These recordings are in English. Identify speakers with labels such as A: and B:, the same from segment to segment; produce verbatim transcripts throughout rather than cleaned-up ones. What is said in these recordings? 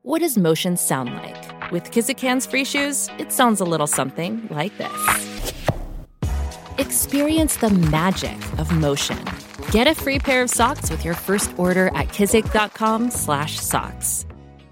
A: What does motion sound like? With Kizikans free shoes, it sounds a little something like this. Experience the magic of motion. Get a free pair of socks with your first order at kizik.com slash socks.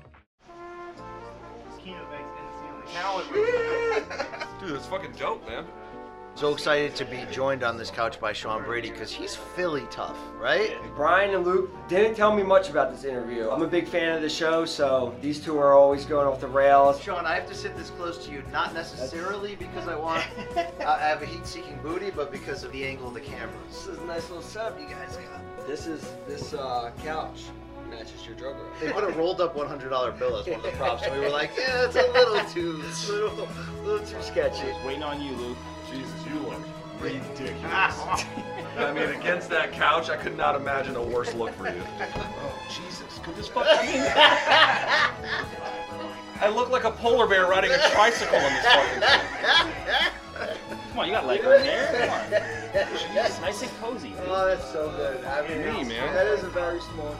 B: Dude, that's fucking dope, man.
C: So excited to be joined on this couch by Sean Brady because he's Philly tough, right?
D: Brian and Luke didn't tell me much about this interview. I'm a big fan of the show, so these two are always going off the rails.
C: Sean, I have to sit this close to you, not necessarily because I want I have a heat-seeking booty, but because of the angle of the camera.
D: This is a nice little setup you guys got. This is this uh, couch matches your drug rack.
C: They put a rolled up one hundred dollar bill as one of the props, and we were like, yeah, it's a little too, it's a little, little too sketchy.
E: Waiting on you, Luke.
B: Jesus, you look ridiculous. I mean, against that couch, I could not imagine a worse look for you.
E: Oh, Jesus. Could this fucking...
B: I look like a polar bear riding a tricycle in this fucking thing.
E: Come on, you got leg room there. Come on. Jesus, nice and cozy. Dude.
D: Oh, that's so good. I mean,
B: Me, man.
D: that is a very small.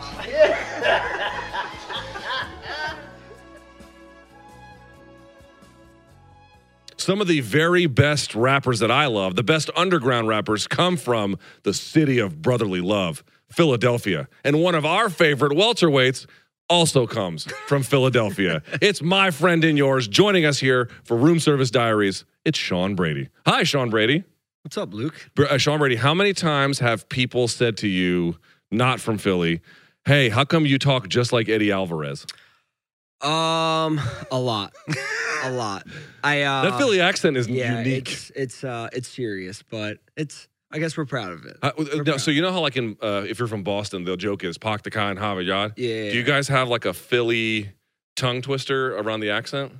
B: Some of the very best rappers that I love, the best underground rappers, come from the city of brotherly love, Philadelphia. And one of our favorite welterweights also comes from Philadelphia. It's my friend and yours joining us here for Room Service Diaries. It's Sean Brady. Hi, Sean Brady.
D: What's up, Luke?
B: Uh, Sean Brady, how many times have people said to you, not from Philly, hey, how come you talk just like Eddie Alvarez?
D: Um, a lot, a lot. I uh,
B: That Philly accent is
D: yeah,
B: unique.
D: it's it's uh, it's serious, but it's. I guess we're proud of it.
B: Uh,
D: We're
B: no,
D: proud.
B: so you know how like in uh, if you're from Boston, the joke is "Pak the Kai and Hava Yad."
D: Yeah.
B: Do you guys have like a Philly tongue twister around the accent?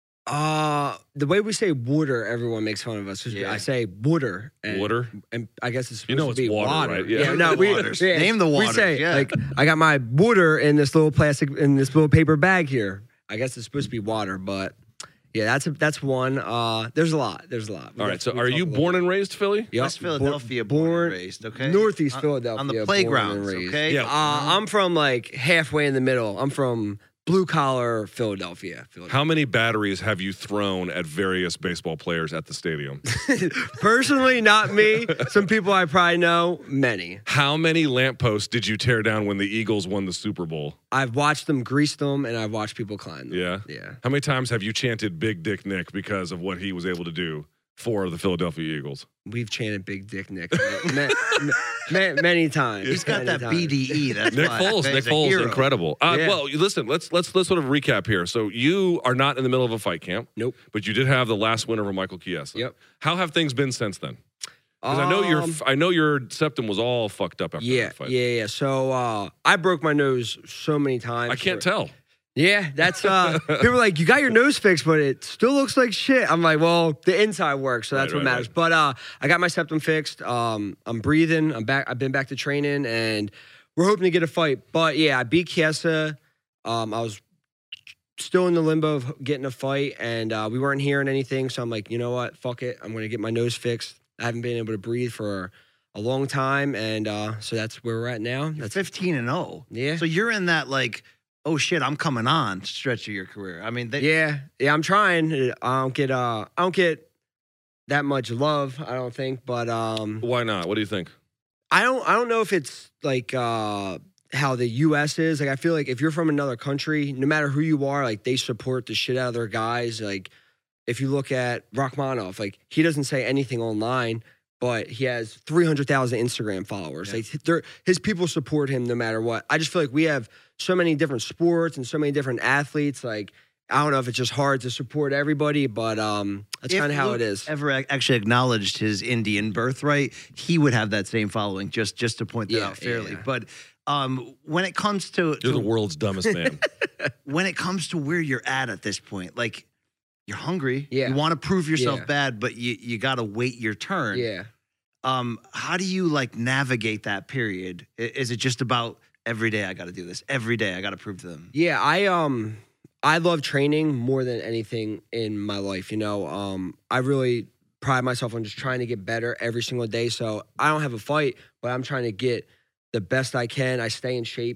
D: Uh, the way we say water, everyone makes fun of us. 'Cause
C: Yeah.
D: I say water. And,
B: Water?
D: And I guess it's supposed
B: You know
D: to
B: it's
D: be
B: water, right? Yeah.
D: Yeah, no, we,
C: Waters.
D: yeah,
C: Name the
D: We
C: waters,
D: say,
C: yeah.
D: like, I got my water in this little plastic, in this little paper bag here. I guess it's supposed to be water, but yeah, that's a, that's one. Uh, there's a lot. There's a lot. We
B: All
D: got-
B: right. So
D: we
B: are
D: talk
B: you
D: a little
B: born
D: bit.
B: and raised Philly?
D: Yep.
C: West Philadelphia, born, and raised, okay?
D: Northeast
C: On-
D: Philadelphia.
C: On the
D: born and
C: playgrounds,
D: raised.
C: okay?
B: Yeah.
D: Uh, I'm from like halfway in the middle. I'm from blue collar Philadelphia. Philadelphia.
B: How many batteries have you thrown at various baseball players at the stadium?
D: Personally, not me. Some people I probably know, many.
B: How many lampposts did you tear down when the Eagles won the Super Bowl?
D: I've watched them grease them, and I've watched people climb them.
B: Yeah.
D: Yeah.
B: How many times have you chanted Big Dick Nick because of what he was able to do for the Philadelphia Eagles?
D: We've chanted Big Dick Nick ma- ma- ma- many times.
C: He's got
D: many
C: that
D: times.
C: B D E. That's
B: Nick
C: why.
B: Foles,
C: He's
B: Nick
C: a
B: Foles,
C: hero.
B: incredible. Uh,
D: Yeah.
B: Well, listen, let's let's let's sort of recap here. So you are not in the middle of a fight camp.
D: Nope.
B: But you did have the last win over Michael Chiesa.
D: Yep.
B: How have things been since then? Because I know your
D: Um,
B: I know your septum was all fucked up after
D: Yeah,
B: that fight.
D: yeah, yeah. So uh, I broke my nose so many times.
B: I can't
D: for-
B: tell.
D: Yeah, that's uh people are like, you got your nose fixed, but it still looks like shit. I'm like, well, the inside works, so that's
B: Right,
D: what
B: right,
D: matters.
B: right.
D: But uh I got my septum fixed. Um I'm breathing. I'm back. I've been back to training and we're hoping to get a fight. But yeah, I beat Chiesa. Um I was still in the limbo of getting a fight and uh, we weren't hearing anything. So I'm like, you know what? Fuck it. I'm gonna get my nose fixed. I haven't been able to breathe for a long time, and uh, so that's where we're at now.
C: You're
D: That's
C: fifteen and oh.
D: Yeah.
C: So you're in that like, oh shit, I'm coming on stretch of your career. I mean, they,
D: Yeah, yeah, I'm trying. I don't get uh, I don't get that much love. I don't think, but um,
B: Why not? What do you think?
D: I don't. I don't know if it's like uh, how the U S is. Like, I feel like if you're from another country, no matter who you are, like they support the shit out of their guys. Like, if you look at Rachmanov, like he doesn't say anything online, but he has three hundred thousand Instagram followers.
C: Yeah.
D: Like, they're, his people support him no matter what. I just feel like we have so many different sports and so many different athletes. Like, I don't know if it's just hard to support everybody, but um, that's
C: if
D: kind of how
C: Luke
D: it is.
C: Ever ac- actually acknowledged his Indian birthright, he would have that same following. Just just to point that
D: Yeah,
C: out fairly.
D: yeah.
C: But um, when it comes to,
B: You're
C: to
B: the world's dumbest man.
C: when it comes to where you're at at this point, like you're hungry,
D: Yeah.
C: you want to prove yourself
D: Yeah.
C: bad, but you you got to wait your turn.
D: Yeah.
C: Um, how do you like navigate that period? I- Is it just about every day I got to do this? Every day I got to prove to them.
D: Yeah, I um I love training more than anything in my life, you know. Um I really pride myself on just trying to get better every single day. So I don't have a fight, but I'm trying to get the best I can. I stay in shape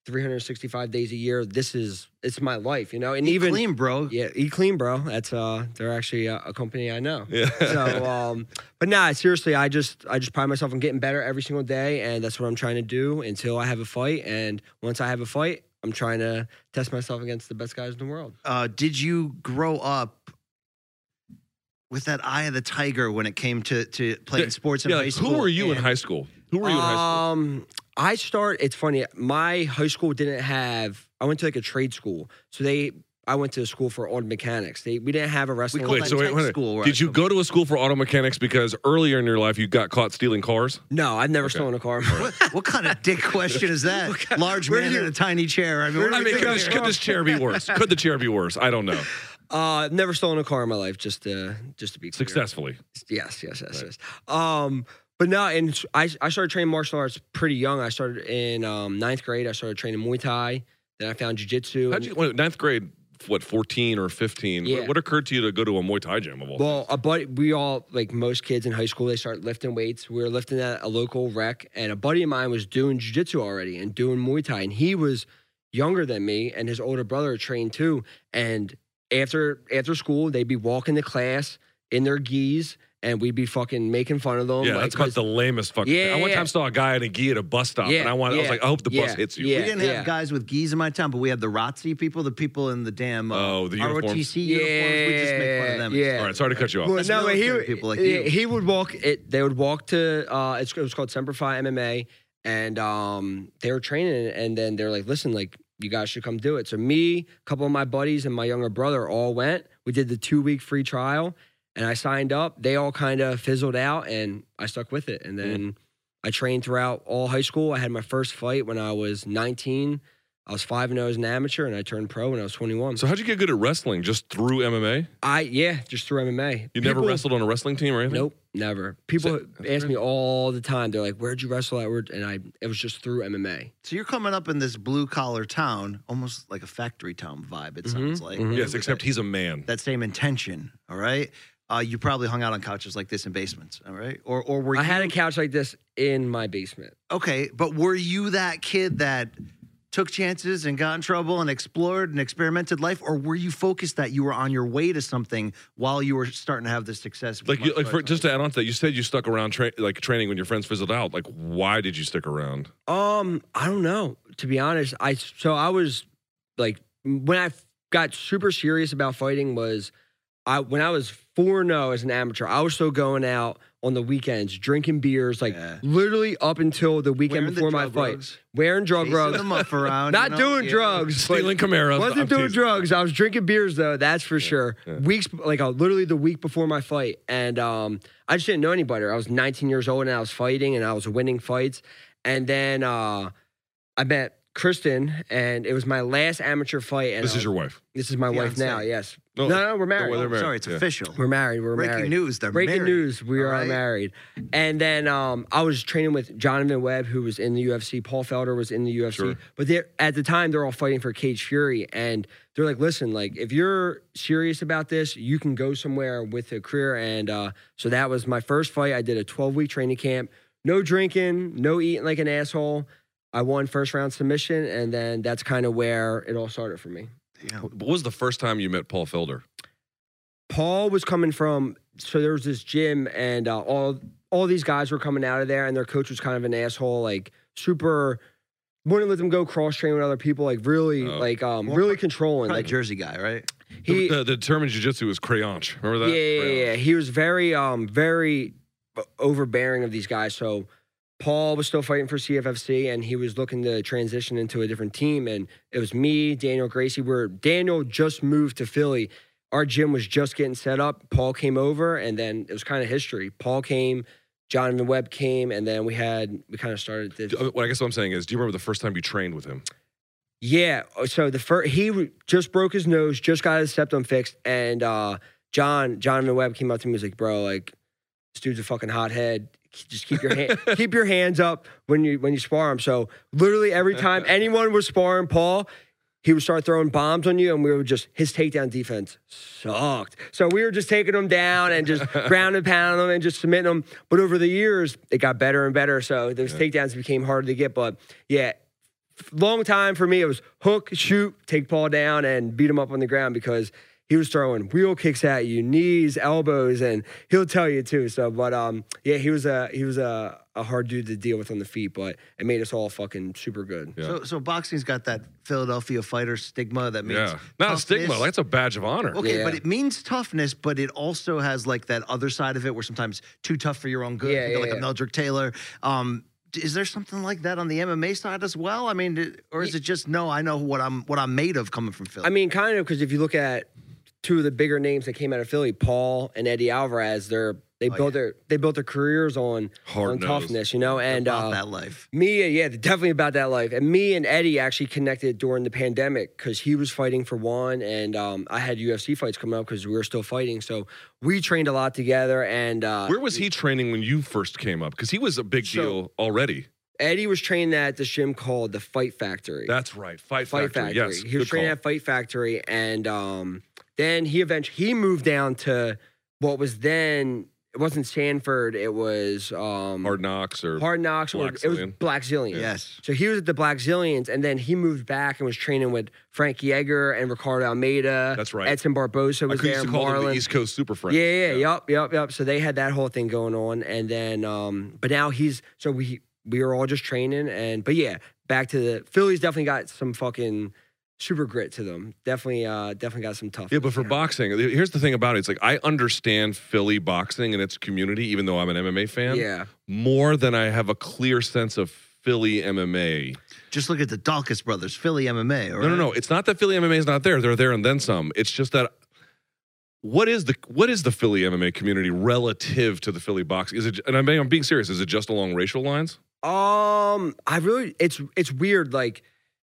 D: three hundred sixty-five days a year. This is it's my life, you know. And
C: Eat
D: even
C: clean, bro.
D: yeah, Eat Clean, bro. That's uh, they're actually a, a company I know.
B: Yeah.
D: So, um, but nah, seriously, I just I just pride myself on getting better every single day, and that's what I'm trying to do until I have a fight. And once I have a fight, I'm trying to test myself against the best guys in the world.
C: Uh, did you grow up with that eye of the tiger when it came to to playing
B: Yeah,
C: sports in
B: yeah,
C: high
B: like,
C: school?
B: who were you in
C: And-
B: high school? Who were you in high school?
D: Um, I start. It's funny. My high school didn't have. I went to like a trade school, so they. I went to a school for auto mechanics. They we didn't have a wrestling.
C: call
B: Wait,
C: that
B: so wait,
C: tech
B: wait, wait.
C: school where
B: Did
C: I
B: you
C: come
B: go to a school for auto mechanics because earlier in your life you got caught stealing cars?
D: No, I've never stolen a car.
C: What, what kind of dick question is that? Large
D: where
C: man
D: do you-
C: in a tiny chair. I mean, what
B: I
C: are we
B: mean, could
C: doing
B: this,
C: here?
B: could this chair be worse? Could the chair be worse? I don't know.
D: Uh, I've never stolen a car in my life. Just to just to be clear.
B: Successfully.
D: Yes, yes, yes, yes. Um, but no, and I I started training martial arts pretty young. I started in um, ninth grade. I started training Muay Thai. Then I found jiu-jitsu.
B: How'd you, what, ninth grade, what, fourteen or fifteen?
D: Yeah.
B: What, what occurred to you to go to a Muay Thai gym of all
D: Well, a buddy, we all, like most kids in high school, they start lifting weights. We were lifting at a local rec, and a buddy of mine was doing jiu-jitsu already and doing Muay Thai, and he was younger than me, and his older brother trained too. And after after school, they'd be walking to class in their gis, and we'd be fucking making fun of them.
B: Yeah,
D: like,
B: that's about
D: 'cause-
B: the lamest fucking
D: Yeah,
B: thing. I one
D: yeah.
B: time saw a guy in a gi at a bus stop,
D: Yeah,
B: and I wanted, I was
D: yeah,
B: like, I hope the bus
D: yeah,
B: hits you.
D: yeah.
C: We didn't have guys with gis in my town, but we had the R O T C people, the people in the damn uh,
B: Oh, the
C: R O T C uniforms. We just make fun of them.
D: Yeah.
B: All right, sorry to cut you off.
D: Well,
C: That's
D: no, but he
C: military
D: would
C: people like
D: yeah,
C: you.
D: he would walk. It they would walk to. Uh, it's, it was called Semper Fi M M A, and um, they were training, and then they're like, "Listen, like you guys should come do it." So me, a couple of my buddies, and my younger brother all went. We did the two week free trial, and I signed up. They all kind of fizzled out, and I stuck with it. And then I trained throughout all high school. I had my first fight when I was nineteen. I was five and zero as an amateur, and I turned pro when I was twenty-one.
B: So how'd you get good at wrestling? Just through M M A?
D: I yeah, just through M M A.
B: You never
D: People-
B: wrestled on a wrestling team or anything?
D: Nope, never. People
B: So-
D: ask me all the time. They're like, "Where'd you wrestle at?" Where-" And I, it was just through M M A.
C: So you're coming up in this blue collar town, almost like a factory town vibe. It sounds like.
D: mhm.
B: Yes,
C: With
B: except
C: that,
B: he's a man.
C: that same intention. All right. Uh, you probably hung out on couches like this in basements. All right. Or or were
D: I
C: you,
D: had a couch like this in my basement.
C: okay? But were you that kid that took chances and got in trouble and explored and experimented life, or were you focused that you were on your way to something while you were starting to have this success? with
B: Like, you,
C: martial
B: like for,
C: arts?
B: just to add on to that, you said you stuck around tra- like training when your friends fizzled out. Like, why did you stick around?
D: Um, I don't know. To be honest, I so I was like when I got super serious about fighting was I when I was four and zero as an amateur. I was still going out on the weekends, drinking beers, like
C: Yeah.
D: literally up until the weekend
C: Wearing the
D: before my
C: drug
D: fight,
C: rugs.
D: wearing drug
C: Chasing
D: rugs.
C: them up around,
D: Not
C: you know?
D: doing
C: Yeah.
D: drugs, but-
B: Stealing Camaros.
D: Wasn't
B: I'm
D: doing
B: teasing.
D: drugs. I was drinking beers though. That's for sure. Weeks like uh, literally the week before my fight, and um, I just didn't know any better. I was nineteen years old and I was fighting and I was winning fights, and then uh, I met Kristen, and it was my last amateur fight. And
B: This
D: I
B: is your
D: was-
B: wife.
D: This is my wife
C: Fiancé.
D: now. Yes.
B: No,
D: No, no, we're married.
B: well, they're married.
C: Sorry, it's
B: Yeah.
C: official.
D: We're married. We're
C: Breaking
D: married.
C: news. They're
D: Breaking
C: married.
D: news. We
C: All
D: are
C: right?
D: married. And then um, I was training with Jonathan Webb, who was in the U F C. Paul Felder was in the U F C.
B: Sure.
D: But they're, at the time, they're all fighting for Cage Fury. And they're like, listen, like, if you're serious about this, you can go somewhere with a career. And uh, so that was my first fight. I did a twelve-week training camp. No drinking, no eating like an asshole. I won first round submission. And then that's kind of where it all started for me.
C: Yeah.
B: What was the first time you met Paul Felder?
D: Paul was coming from, so there was this gym, and uh, all all these guys were coming out of there, and their coach was kind of an asshole, like super, wouldn't let them go cross train with other people, like really,
B: Oh.
D: um, like um,
C: Well,
D: really controlling.
C: Probably
D: Like
C: Jersey guy, right?
D: he,
B: the, the, the term in jiu-jitsu is crayonch. Remember
D: yeah,
B: that?
D: yeah, yeah, yeah. He was very, um, very overbearing of these guys. So Paul was still fighting for C F F C, and he was looking to transition into a different team. And it was me, Daniel Gracie. Where Daniel just moved to Philly. Our gym was just getting set up. Paul came over, and then it was kind of history. Paul came, Jonathan Webb came, and then we had we kind of started this.
B: Do- What I guess what I'm saying is, do you remember the first time you trained with him?
D: Yeah. So the first he re- just broke his nose, just got his septum fixed, and uh, John Jonathan Webb came up to me and was like, "Bro, like this dude's a fucking hothead. Just keep your hand, keep your hands up when you when you spar him." So literally every time anyone was sparring Paul, he would start throwing bombs on you, and we were just his takedown defense sucked. So we were just taking him down and just ground and pounding him and just submitting him. But over the years, it got better and better. So those takedowns became harder to get. But yeah. long time for me, it was hook, shoot, take Paul down, and beat him up on the ground because he was throwing wheel kicks at you, knees, elbows, and he'll tell you too. So, but um, yeah, he was a he was a, a hard dude to deal with on the feet, but it made us all fucking super good.
B: Yeah.
C: So, so boxing's got that Philadelphia fighter stigma that means
B: Yeah. Not a stigma.
C: toughness.
B: That's a badge of honor.
C: Okay,
D: Yeah.
C: but it means toughness, but it also has like that other side of it where sometimes too tough for your own good.
D: Yeah,
C: Think of
D: yeah,
C: like a
D: yeah.
C: Meldrick Taylor. Um, is there something like that on the M M A side as well? I mean, d- or is it just no? I know what I'm what I'm made of coming from Philly.
D: I mean, kind of, because if you look at two of the bigger names that came out of Philly, Paul and Eddie Alvarez, they're they
C: Oh,
D: built
C: yeah.
D: their they built their careers on,
B: Hard
D: on
B: nose.
D: toughness, you know, and
C: about
D: uh,
C: that life.
D: me, yeah, definitely about that life. And me and Eddie actually connected during the pandemic because he was fighting for one, and um, I had U F C fights coming up because we were still fighting. So we trained a lot together. And uh,
B: Where was he training when you first came up? Because he was a big
D: So-
B: deal already.
D: Eddie was training at this gym called the Fight Factory.
B: That's right. Fight,
D: Fight
B: Factory.
D: Factory.
B: Yes.
D: He was
B: good
D: training
B: call.
D: at Fight Factory, and um, then he eventually he moved down to what was then it wasn't Sanford, it was um,
B: Hard Knocks or
D: Hard Knocks, or
B: Black
D: it was
B: Zillion.
D: Black Zillion.
C: Yes.
D: So he was at the Black Zillions, and then he moved back and was training with Frank Yeager and Ricardo Almeida.
B: That's right.
D: Edson Barbosa
B: I
D: was
B: used
D: there.
B: to call them the
D: Marlon.
B: East Coast Super Friends.
D: Yeah, yeah, yep, yep, yep. So they had that whole thing going on, and then, um, but now he's so we we were all just training, and but yeah, back to the Phillies. Definitely got some fucking super grit to them. Definitely, uh, definitely got some tough.
B: Yeah, but for boxing, here's the thing about it. It's like I understand Philly boxing and its community, even though I'm an M M A fan,
D: yeah,
B: more than I have a clear sense of Philly M M A.
C: Just look at the Dawkins brothers, Philly M M A. All right?
B: No, no, no. It's not that Philly M M A is not there. They're there and then some. It's just that what is the what is the Philly M M A community relative to the Philly boxing? Is it? And I'm being, I'm being serious. Is it just along racial lines?
D: Um, I really, it's it's weird. Like,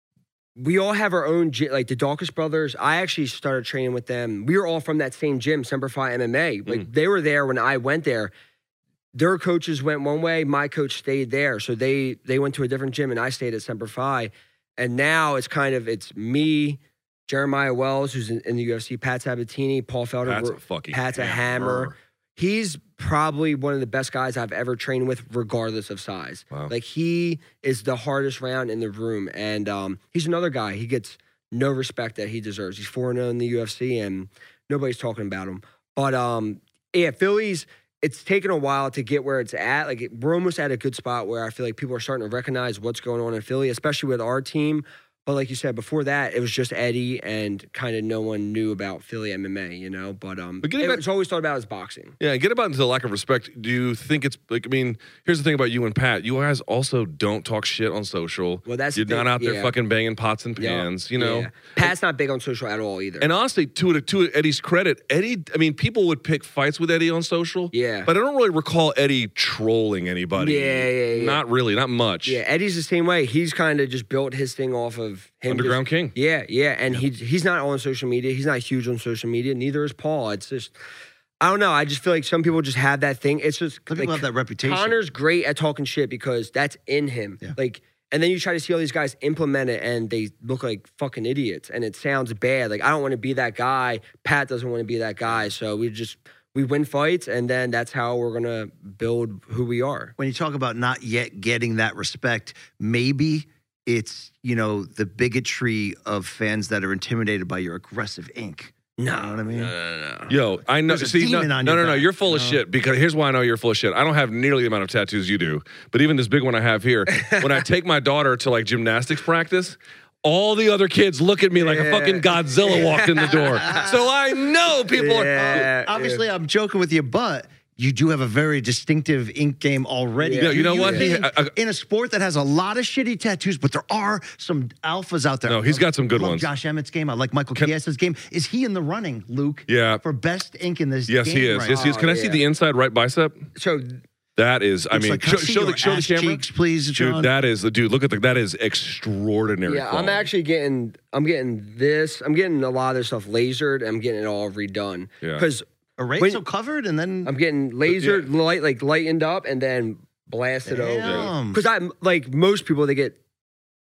D: we all have our own gym. Like the Dawkins brothers, I actually started training with them. We were all from that same gym, Semper Fi M M A. Like they were there when I went there. Their coaches went one way, my coach stayed there. So they they went to a different gym, and I stayed at Semper Fi. And now it's kind of it's me, Jeremiah Wells, who's in, in the U F C, Pat Sabatini, Paul Felder.
B: That's a
D: We're-
B: fucking
D: Pat's a
B: hammer.
D: hammer. He's probably one of the best guys I've ever trained with, regardless of size.
B: Wow.
D: Like he is the hardest round in the room, and um, he's another guy. He gets no respect that he deserves. He's four and oh in the U F C, and nobody's talking about him. But um, yeah, Phillies. It's taken a while to get where it's at. Like it, we're almost at a good spot where I feel like people are starting to recognize what's going on in Philly, especially with our team. But like you said, before that, it was just Eddie, and kind of no one knew about Philly M M A, you know? But um,
B: But getting
D: it,
B: back-
D: it's always thought about as boxing.
B: Yeah, get about into the lack of respect. Do you think it's like? I mean, here's the thing about you and Pat. You guys also don't talk shit on social.
D: Well, that's
B: You're
D: the
B: not
D: thing,
B: out there
D: yeah.
B: fucking banging pots and
D: Yeah.
B: pans. You know.
D: Yeah. Pat's not big on social at all either.
B: And honestly, to to Eddie's credit, Eddie. I mean, people would pick fights with Eddie on social.
D: Yeah.
B: But I don't really recall Eddie trolling anybody.
D: Yeah, yeah, yeah.
B: Not really. Not much.
D: yeah, Eddie's the same way. He's kind of just built his thing off of him.
B: Underground
D: just-
B: King.
D: Yeah, yeah, and he he's not on social media. He's not huge on social media. Neither is Paul. It's just, I don't know. I just feel like some people just have that thing. It's just
C: Some people
D: like,
C: have that reputation.
D: Connor's great at talking shit because that's in him.
C: Yeah.
D: Like, and then you try to see all these guys implement it, and they look like fucking idiots, and it sounds bad. Like I don't want to be that guy. Pat doesn't want to be that guy. So we just we win fights, and then that's how we're gonna build who we are.
C: When you talk about not yet getting that respect, maybe it's, you know, the bigotry of fans that are intimidated by your aggressive ink.
D: No,
C: You know what I mean?
D: no, no, no.
B: Yo, I know.
C: There's a
B: See, no,
C: demon
B: no,
C: on
B: no,
C: your
B: no,
C: back,
B: You're full of
C: you know?
B: shit because here's why I know you're full of shit. I don't have nearly the amount of tattoos you do, but even this big one I have here, when I take my daughter to like gymnastics practice, all the other kids look at me like a
D: Yeah.
B: fucking Godzilla walked in the door. So I know people are.
D: Yeah,
C: Obviously, I'm joking with you, but you do have a very distinctive ink game already.
B: Yeah, you know what? He-
C: think
B: I- I-
C: in a sport that has a lot of shitty tattoos, but there are some alphas out there.
B: No, he's
C: I
B: got some good
C: love
B: ones.
C: Josh Emmett's game. I like Michael Chiesa's game. Is he in the running, Luke?
B: Yeah.
C: For best ink in this
B: Yes,
C: game
B: he is.
C: right
B: Yes, he is.
C: now?
B: Can I
D: Oh,
B: see
D: yeah.
B: the inside right bicep?
D: So
B: That is. I
C: Looks
B: mean,
C: like,
B: show,
C: can I see
B: show the
C: your
B: show the
C: ass
B: camera,
C: cheeks, please, John?
B: dude. That is the dude. Look at the. That is extraordinary.
D: yeah, I'm
B: quality.
D: actually getting, I'm getting this, I'm getting a lot of this stuff lasered. I'm getting it all redone
B: Yeah.
D: because
C: Erased,
D: when-
C: so covered, and then
D: I'm getting lasered, light, like lightened up, and then blasted over.
C: Damn.
D: Because I'm like most people, they get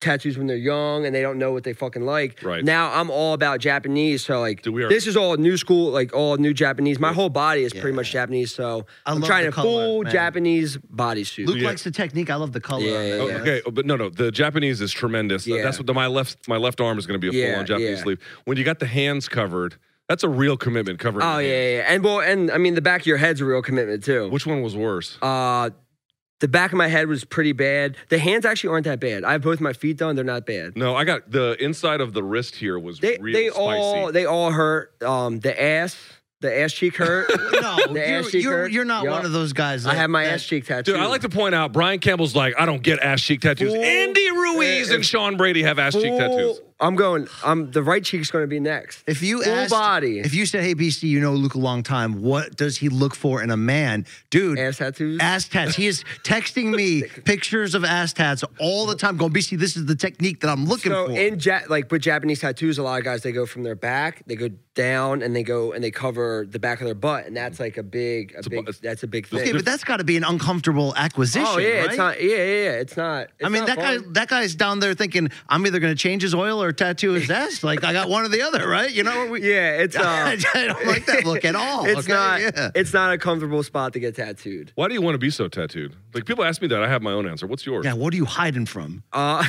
D: tattoos when they're young and they don't know what they fucking like.
B: Right.
D: Now I'm all about Japanese. So like
B: Dude, we are-
D: this is all new school, like all new Japanese. My whole body is
C: Yeah.
D: pretty much Japanese. So
C: I
D: I'm
C: love
D: trying
C: the
D: a
C: color,
D: full
C: man.
D: Japanese bodysuit.
C: Luke
B: Yeah.
C: likes the technique. I love the color.
D: Yeah,
C: on it.
D: yeah,
B: Oh,
D: yeah.
B: okay, but no, no. The Japanese is tremendous.
D: Yeah.
B: That's what the, my left my left arm is going to be a
D: Yeah,
B: full on Japanese
D: yeah.
B: sleeve. When you got the hands covered, that's a real commitment covering.
D: Oh
B: the
D: yeah,
B: hands.
D: yeah, and well, and I mean the back of your head's a real commitment too.
B: Which one was worse?
D: Uh, the back of my head was pretty bad. The hands actually aren't that bad. I have both my feet done; they're not bad.
B: No, I got the inside of the wrist here was
D: They
B: real
D: they
B: spicy.
D: all they all hurt. Um, the ass, the ass cheek hurt.
C: No,
D: The
C: you're,
D: ass cheek
C: you're,
D: hurt.
C: you're not
D: Yup.
C: one of those guys.
D: I
C: that-
D: have my
C: that-
D: ass cheek tattoo.
B: Dude, I like to point out Brian Campbell's like, I don't get ass cheek tattoos.
D: Fool.
B: Andy Ruiz
D: Uh,
B: and Sean Brady have ass cheek
D: Full-
B: tattoos.
D: I'm going. I'm the right cheek's going to be next.
C: If you
D: Full
C: asked,
D: body.
C: if you said, "Hey, B C, you know Luke a long time. What does he look for in a man, dude?"
D: Ass tattoos.
C: Ass tats. He is texting me pictures of ass tats all the time. Going, B C, this is the technique that I'm looking
D: So
C: for.
D: in ja- like with Japanese tattoos, a lot of guys they go from their back, they go down, and they go and they cover the back of their butt, and that's like a big, a
B: a
D: big.
B: bu-
D: That's a big thing.
C: okay, but that's got to be an uncomfortable acquisition.
D: oh yeah,
C: right?
D: it's not. Yeah, yeah, yeah. It's not. It's
C: I mean,
D: not
C: that guy,
D: fun.
C: that guy's down there thinking, I'm either going to change his oil or tattoo his ass. Like, I got one or the other, right? You know what we?
D: Yeah, it's. Uh,
C: I don't like that look at all.
D: It's
C: okay?
D: not.
C: Yeah.
D: It's not a comfortable spot to get tattooed.
B: Why do you want to be so tattooed? Like people ask me that. I have my own answer. What's yours?
C: Yeah, what are you hiding from?
D: Uh,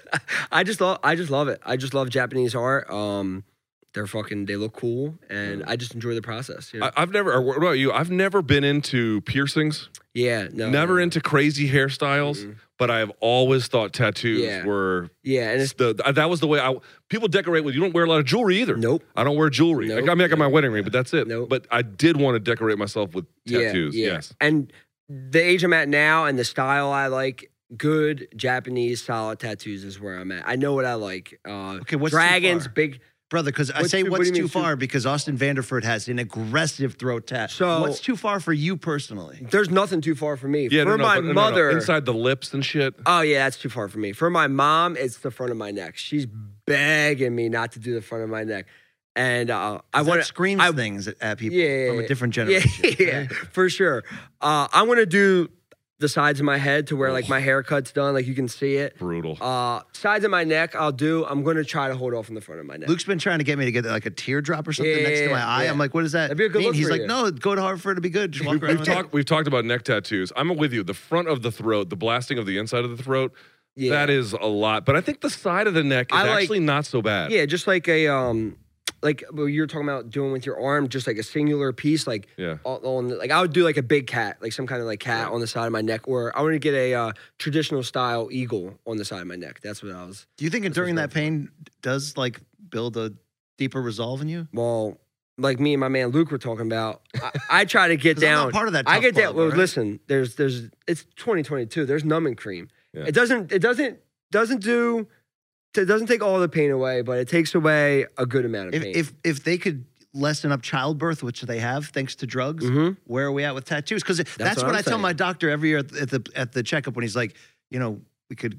D: I just love. I just love it. I just love Japanese art. Um, they're fucking. They look cool, and I just enjoy the process. You know?
B: I, I've never. Or what about you? I've never been into piercings.
D: yeah. No.
B: Never into crazy hairstyles. But I've always thought tattoos
D: Yeah.
B: were.
D: Yeah, and it's.
B: The, that was the way I. People decorate with. You don't wear a lot of jewelry either.
D: Nope.
B: I don't wear jewelry.
D: Nope.
B: Like, I mean, I got my wedding ring, but that's it.
D: Nope.
B: But I did want to decorate myself with tattoos.
D: Yeah, yeah.
B: Yes.
D: And the age I'm at now and the style I like, good Japanese solid tattoos is where I'm at. I know what I like. Uh,
C: Okay, what's too
D: dragons,
C: far?
D: big.
C: Brother, because I
D: What's
C: say
D: too- what
C: what's
D: do you
C: too
D: mean too-
C: far because Austin Vanderford has an aggressive throat tat.
D: So-
C: what's too far for you personally?
D: There's nothing too far for me.
B: Yeah.
D: for
B: no, no,
D: my
B: but- no, no, no.
D: mother,
B: inside the lips and shit.
D: oh yeah, that's too far for me. For my mom, it's the front of my neck. She's begging me not to do the front of my neck, and uh, I
C: That
D: want
C: screams
D: I,
C: things at- at people
D: yeah,
C: from a different
D: yeah,
C: generation.
D: Yeah, yeah, for sure. Uh, I want to do the sides of my head to where like my haircut's done, like you can see it.
B: Brutal.
D: Uh, sides of my neck, I'll do. I'm gonna try to hold off in the front of my neck.
C: Luke's been trying to get me to get like a teardrop or something
D: Yeah,
C: next to
D: yeah,
C: my eye.
D: yeah.
C: I'm like, what does that
D: That'd be a good
C: mean?
D: look
C: He's
D: for
C: like,
D: you.
C: no, go to Hartford to be good. Just walk
B: We've,
C: around
B: we've
C: with it.
B: talked. We've talked about neck tattoos. I'm with you. The front of the throat, the blasting of the inside of the throat,
D: Yeah.
B: that is a lot. But I think the side of the neck is
D: I like-
B: actually not so bad.
D: Yeah, just like a um, like what you're talking about doing with your arm, just like a singular piece, like
B: Yeah.
D: on, on the- like I would do like a big cat, like some kind of like cat on the side of my neck, or I want to get a uh, traditional style eagle on the side of my neck. That's what I was.
C: Do you think
D: That's
C: during
D: what's
C: that pain does like build a deeper resolve in you?
D: Well, like me and my man Luke were talking about, I, I try to get
C: 'Cause I'm not
D: down.
C: part of that
D: I
C: tough
D: get down.
C: club,
D: Well,
C: right?
D: listen, there's there's it's twenty twenty-two. There's numbing cream.
B: Yeah.
D: It doesn't it doesn't doesn't do. It doesn't take all the pain away, but it takes away a good amount of
C: If
D: pain.
C: if if they could lessen up childbirth, which they have thanks to drugs,
D: Mhm.
C: where are we at with tattoos? Because that's,
D: what
C: what
D: I'm
C: I tell
D: saying.
C: my doctor every year at the, at the at the checkup when he's like, you know, we could.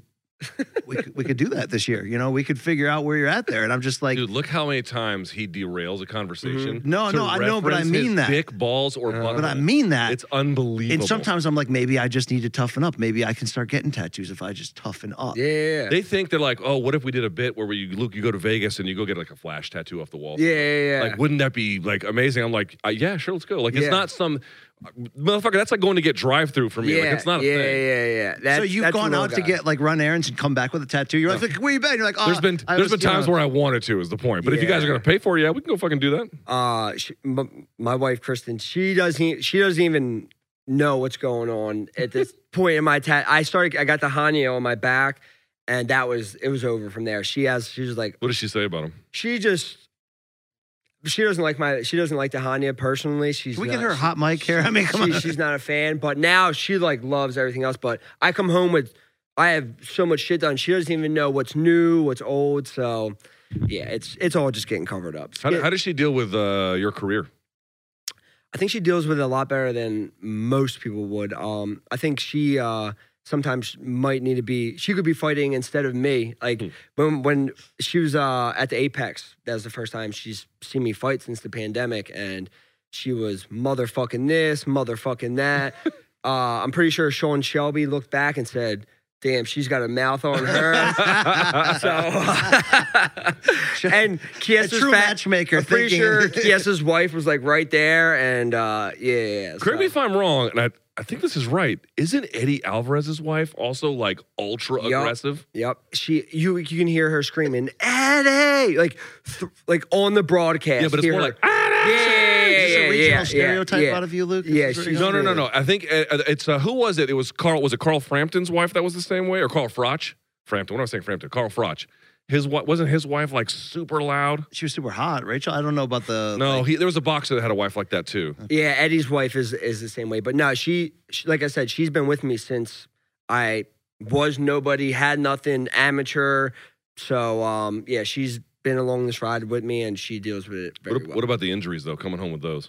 C: we could we could do that this year. You know, we could figure out where you're at there. And I'm just like,
B: Dude, look how many times he derails a conversation.
C: Mhm. No,
B: to
C: no, I know, but I
B: reference
C: mean
B: his
C: that.
B: Dick, balls, or
D: Uh,
B: butthole.
C: but I mean that.
B: It's unbelievable.
C: And sometimes I'm like, maybe I just need to toughen up. Maybe I can start getting tattoos if I just toughen up.
D: yeah, yeah, yeah.
B: they think they're like, oh, what if we did a bit where you Luke, you go to Vegas and you go get like a flash tattoo off the wall?
D: yeah, yeah, yeah.
B: Like, wouldn't that be like amazing? I'm like, uh, yeah, sure, let's go. Like, it's
D: Yeah.
B: not some motherfucker. That's like going to get drive through for me.
D: yeah,
B: Like, it's not a
D: yeah,
B: thing.
D: yeah, yeah. That's,
C: so you've
D: that's
C: gone
D: the
C: out
D: real
C: to
D: guy.
C: get like run errands and come back with a tattoo. You're like, where you been? You're like, oh,
B: There's been
C: I
B: there's
C: was,
B: been
C: you
B: times
C: know-
B: where I wanted to is the point. But if you guys are
D: Yeah.
B: gonna pay for it, yeah, we can go fucking do that.
D: Uh, she, m- my wife Kristen, she doesn't. She doesn't even know what's going on at this point in my tat. I started. I got the Hanya on my back, and that was it. Was over from there. She has. She was like.
B: What does she say about him?
D: She just. She doesn't like my. She doesn't like the Hanya personally. She's.
C: Can we
D: not,
C: get her a
D: she-
C: hot mic here? I mean, come
D: she,
C: on.
D: she's not a fan, but now she like loves everything else. But I come home with, I have so much shit done. She doesn't even know what's new, what's old. So, yeah, it's it's all just getting covered up.
B: How, how does she deal with uh, your career?
D: I think she deals with it a lot better than most people would. Um, I think she uh, sometimes might need to be. She could be fighting instead of me. Like
B: Hmm.
D: when when she was uh, at the Apex, that was the first time she's seen me fight since the pandemic, and she was motherfucking this, motherfucking that. uh, I'm pretty sure Sean Shelby looked back and said, damn, she's got a mouth on her. so, and Kiesa's
C: A true
D: fat,
C: matchmaker
D: I'm pretty
C: thinking-
D: sure Kiesa's wife was like right there, and uh, yeah, yeah. yeah.
B: Correct me
D: So-
B: if I'm wrong, and I, I think this is right. Isn't Eddie Alvarez's wife also like ultra
D: Yup.
B: aggressive?
D: Yep, she you you can hear her screaming Eddie like th- like on the broadcast.
B: Yeah, but it's
D: Hear
B: more
D: her-
B: like, "Ah,
D: yeah, yeah,
C: Is this
D: yeah,
C: a regional
D: yeah,
C: stereotype
D: yeah.
C: out of you, Luke?
D: Yeah,
C: Is this
D: she's-
B: No,
C: very-
B: no, no, no. I think uh, it's uh, who was it? It was Carl. Was it Carl Frampton's wife that was the same way, or Carl Froch? Frampton. What am I saying? Frampton. Carl Froch. His wa- wasn't his wife like super loud?
C: She was super hot, Rachel. I don't know about the.
B: No,
C: like-
B: he there was a boxer that had a wife like that too.
D: Yeah, Eddie's wife is is the same way. But no, she, she like I said, she's been with me since I was nobody, had nothing, amateur. So um, yeah, she's been along this ride with me, and she deals with it very
B: What,
D: well.
B: what about the injuries though? Coming home with those?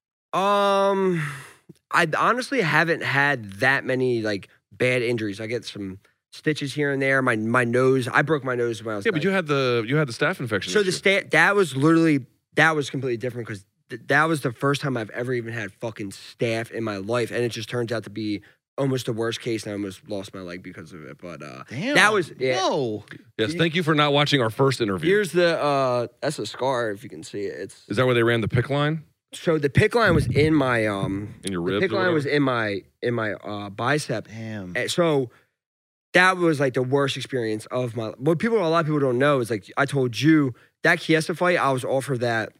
D: Um, I honestly haven't had that many like bad injuries. I get some stitches here and there. My my nose, I broke my nose when I was
B: Yeah, but
D: like-
B: you had the you had the staph infection.
D: So the
B: this year.
D: sta- that was literally that was completely different because th- that was the first time I've ever even had fucking staph in my life, and it just turns out to be almost the worst case, and I almost lost my leg because of it. But uh,
C: Damn.
D: that was yeah.
C: Whoa.
B: Yes, thank you for not watching our first interview.
D: Here's the uh, that's a scar if you can see it. It's
B: Is that where they ran the pick line
D: so the pick line was in my um
B: in your
D: the
B: ribs?
D: pick
B: or
D: line was
B: whatever?
D: in my in my uh, bicep.
C: Damn.
D: And so that was like the worst experience of my. What people, a lot of people don't know is like I told you that Chiesa fight, I was offered that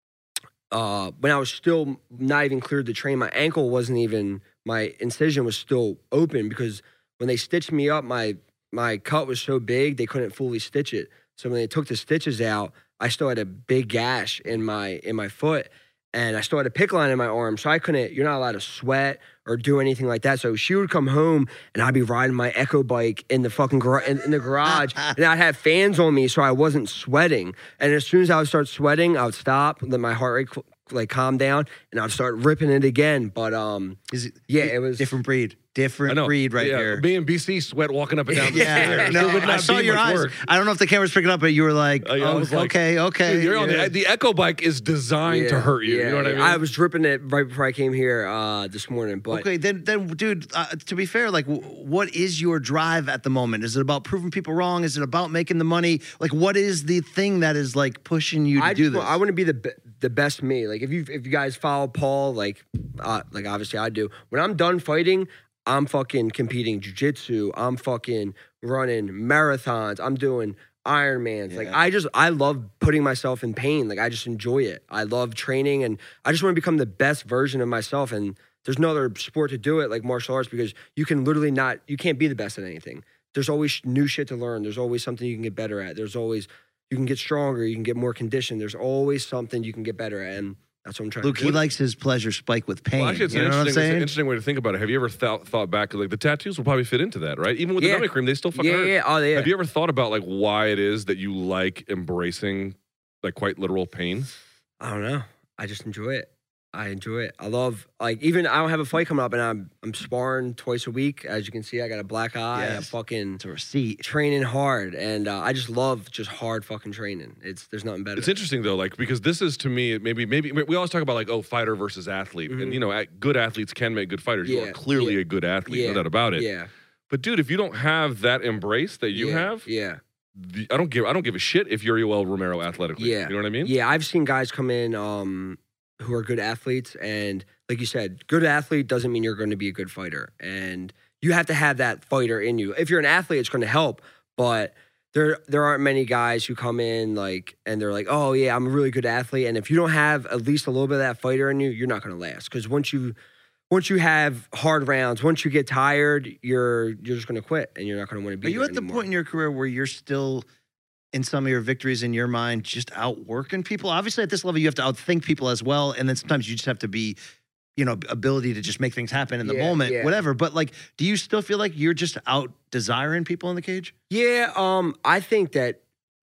D: uh, when I was still not even cleared to train. My ankle wasn't even, my incision was still open because when they stitched me up, my my cut was so big they couldn't fully stitch it. So when they took the stitches out, I still had a big gash in my in my foot. And I still had a pick line in my arm, so I couldn't, you're not allowed to sweat or do anything like that. So she would come home and I'd be riding my Echo bike in the fucking gar- in, in the garage and I'd have fans on me so I wasn't sweating. And as soon as I would start sweating, I would stop, let my heart rate like calm down and I'd start ripping it again. But um,
C: Is it,
D: yeah, it was
C: different breed.
B: I
C: Different
B: know.
C: breed right
B: yeah,
C: here.
B: Me and B C sweat walking up and down the
C: Yeah,
B: stairs.
C: no,
B: It would not
C: I saw
B: be
C: your
B: much
C: eyes.
B: work.
C: I don't know if the camera's picking up, but you were like,
B: Uh, yeah, I
C: oh,
B: was like,
C: okay, okay.
B: Dude, you're on
C: yeah.
B: the, the Echo bike is designed to
D: Yeah,
B: hurt you.
D: yeah,
B: you know what I
D: yeah.
B: mean?
D: I was dripping it right before I came here uh, this morning. But
C: Okay, then, then, dude. Uh, to be fair, like, w- what is your drive at the moment? Is it about proving people wrong? Is it about making the money? Like, what is the thing that is like pushing you to
D: I
C: do
D: just,
C: this?
D: wa- I want to be the be- the best me. Like if you if you guys follow Paul, like uh, like obviously I do. When I'm done fighting, I'm fucking competing jujitsu. I'm fucking running marathons. I'm doing Ironmans. Like
C: Yeah.
D: I just I love putting myself in pain. Like I just enjoy it. I love training, and I just want to become the best version of myself. And there's no other sport to do it like martial arts because you can literally not. You can't be the best at anything. There's always new shit to learn. There's always something you can get better at. There's always you can get stronger. You can get more conditioned. There's always something you can get better at, and that's what I'm trying
C: Luke,
D: to
C: he
D: do.
C: likes his pleasure spike with pain.
B: Well, actually, it's
C: you
B: an
C: know what I'm
B: interesting, it's an
C: saying?
B: interesting way to think about it. Have you ever thought, thought back, like the tattoos will probably fit into that, right? Even with
D: Yeah.
B: the dummy cream, they still fucking
D: yeah,
B: hurt.
D: yeah. Oh, yeah.
B: Have you ever thought about like why it is that you like embracing like quite literal pain?
D: I don't know. I just enjoy it. I enjoy it. I love like even I don't have a fight coming up, and I'm I'm sparring twice a week. As you can see, I got a black eye. I'm
C: Yes.
D: fucking
C: It's a receipt.
D: training hard, and uh, I just love just hard fucking training. It's there's nothing better.
B: It's interesting though, like because this is to me maybe maybe we always talk about like oh fighter versus athlete, and
D: Mhm.
B: you know at, good athletes can make good fighters. You
D: Yeah,
B: are clearly
D: yeah.
B: a good athlete, no
D: Yeah,
B: doubt about it.
D: Yeah,
B: But dude, if you don't have that embrace that you
D: yeah,
B: have,
D: Yeah,
B: the, I don't give I don't give a shit if you're Yoel Romero athletically.
D: Yeah.
B: You know what I mean?
D: yeah. I've seen guys come in um, who are good athletes, and like you said, good athlete doesn't mean you're going to be a good fighter, and you have to have that fighter in you. If you're an athlete, it's going to help, but there there aren't many guys who come in like and they're like, oh yeah, I'm a really good athlete, and if you don't have at least a little bit of that fighter in you, you're not going to last. Because once you once you have hard rounds, once you get tired, you're you're just going to quit, and you're not going to want to be.
C: Are you
D: there
C: at the
D: anymore.
C: point in your career where you're still, in some of your victories in your mind, just outworking people? Obviously, at this level, you have to outthink people as well, and then sometimes you just have to be, you know, ability to just make things happen in the
D: Yeah,
C: moment,
D: yeah.
C: whatever. But like, do you still feel like you're just out desiring people in the cage?
D: Yeah, um, I think that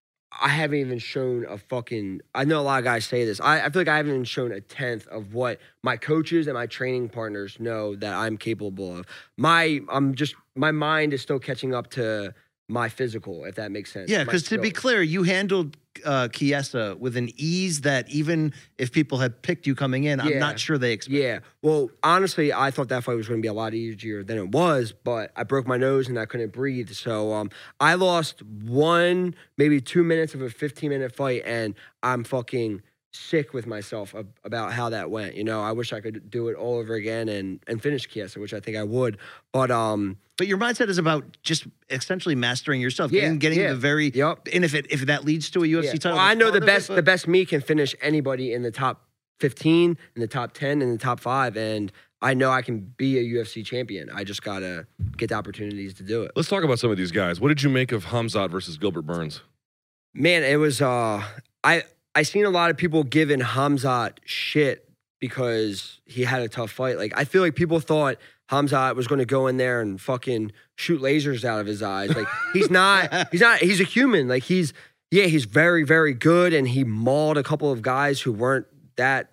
D: I haven't even shown a fucking. I know a lot of guys say this. I, I feel like I haven't even shown a tenth of what my coaches and my training partners know that I'm capable of. My, I'm just my mind is still catching up to my physical, if that makes sense.
C: Yeah,
D: My
C: because to be
D: skills.
C: clear, you handled uh, Chiesa with an ease that even if people had picked you coming in, I'm
D: Yeah.
C: not sure they expected.
D: Yeah. Well, honestly, I thought that fight was going to be a lot easier than it was, but I broke my nose and I couldn't breathe. So um, I lost one, maybe two minutes of a fifteen minute fight, and I'm fucking sick with myself ab- about how that went. You know, I wish I could do it all over again and and finish Chiesa, which I think I would. But um,
C: But your mindset is about just essentially mastering yourself,
D: Yeah,
C: getting, getting
D: yeah.
C: the very.
D: Yep.
C: And if it if that leads to a U F C
D: yeah.
C: title,
D: Well, I
C: that's
D: know
C: part
D: the
C: of it,
D: best
C: but-
D: the best me can finish anybody in the top fifteen, in the top ten, in the top five, and I know I can be a U F C champion. I just gotta get the opportunities to do it.
B: Let's talk about some of these guys. What did you make of Hamzat versus Gilbert Burns?
D: Man, it was uh I I seen a lot of people giving Hamzat shit because he had a tough fight. Like I feel like people thought Hamzat was going to go in there and fucking shoot lasers out of his eyes. Like he's not he's not he's a human. Like he's yeah, he's very very good and he mauled a couple of guys who weren't that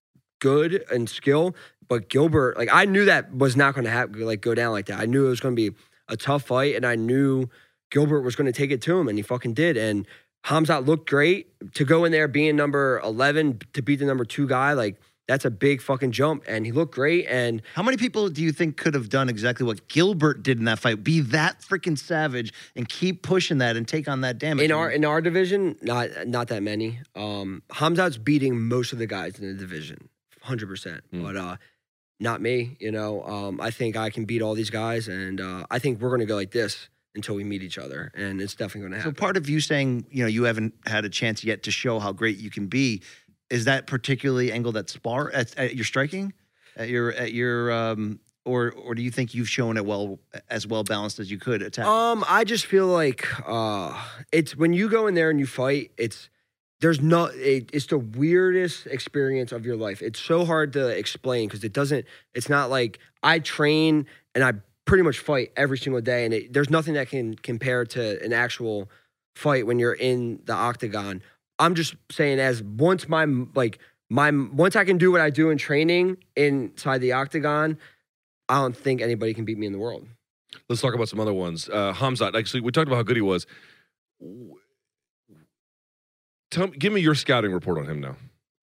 D: good in skill, but Gilbert, like I knew that was not going to happen like go down like that. I knew it was going to be a tough fight and I knew Gilbert was going to take it to him and he fucking did. And Hamzat looked great to go in there being number eleven to beat the number two guy. Like that's a big fucking jump. And he looked great. And
C: How many people do you think could have done exactly what Gilbert did in that fight? Be that freaking savage and keep pushing that and take on that damage.
D: in our in our division, not not that many. Um, Hamzat's beating most of the guys in the division, one hundred percent.
B: Mm.
D: But uh, not me. You know, um, I think I can beat all these guys, and uh, I think we're gonna go like this until we meet each other, and it's definitely gonna
C: So
D: happen.
C: part of you saying, you know, you haven't had a chance yet to show how great you can be, is that particularly angled at spar at, at your striking, at your at your um, or or do you think you've shown it well as well balanced as you could attack?
D: Um, I just feel like uh, it's when you go in there and you fight. It's there's no. It, it's the weirdest experience of your life. It's so hard to explain because it doesn't. It's not like I train and I pretty much fight every single day, and it, there's nothing that can compare to an actual fight when you're in the octagon. I'm just saying, as once my like my once I can do what I do in training inside the octagon, I don't think anybody can beat me in the world.
B: Let's talk about some other ones. Uh, Hamzat, actually, we talked about how good he was. Tell me, give me your scouting report on him now.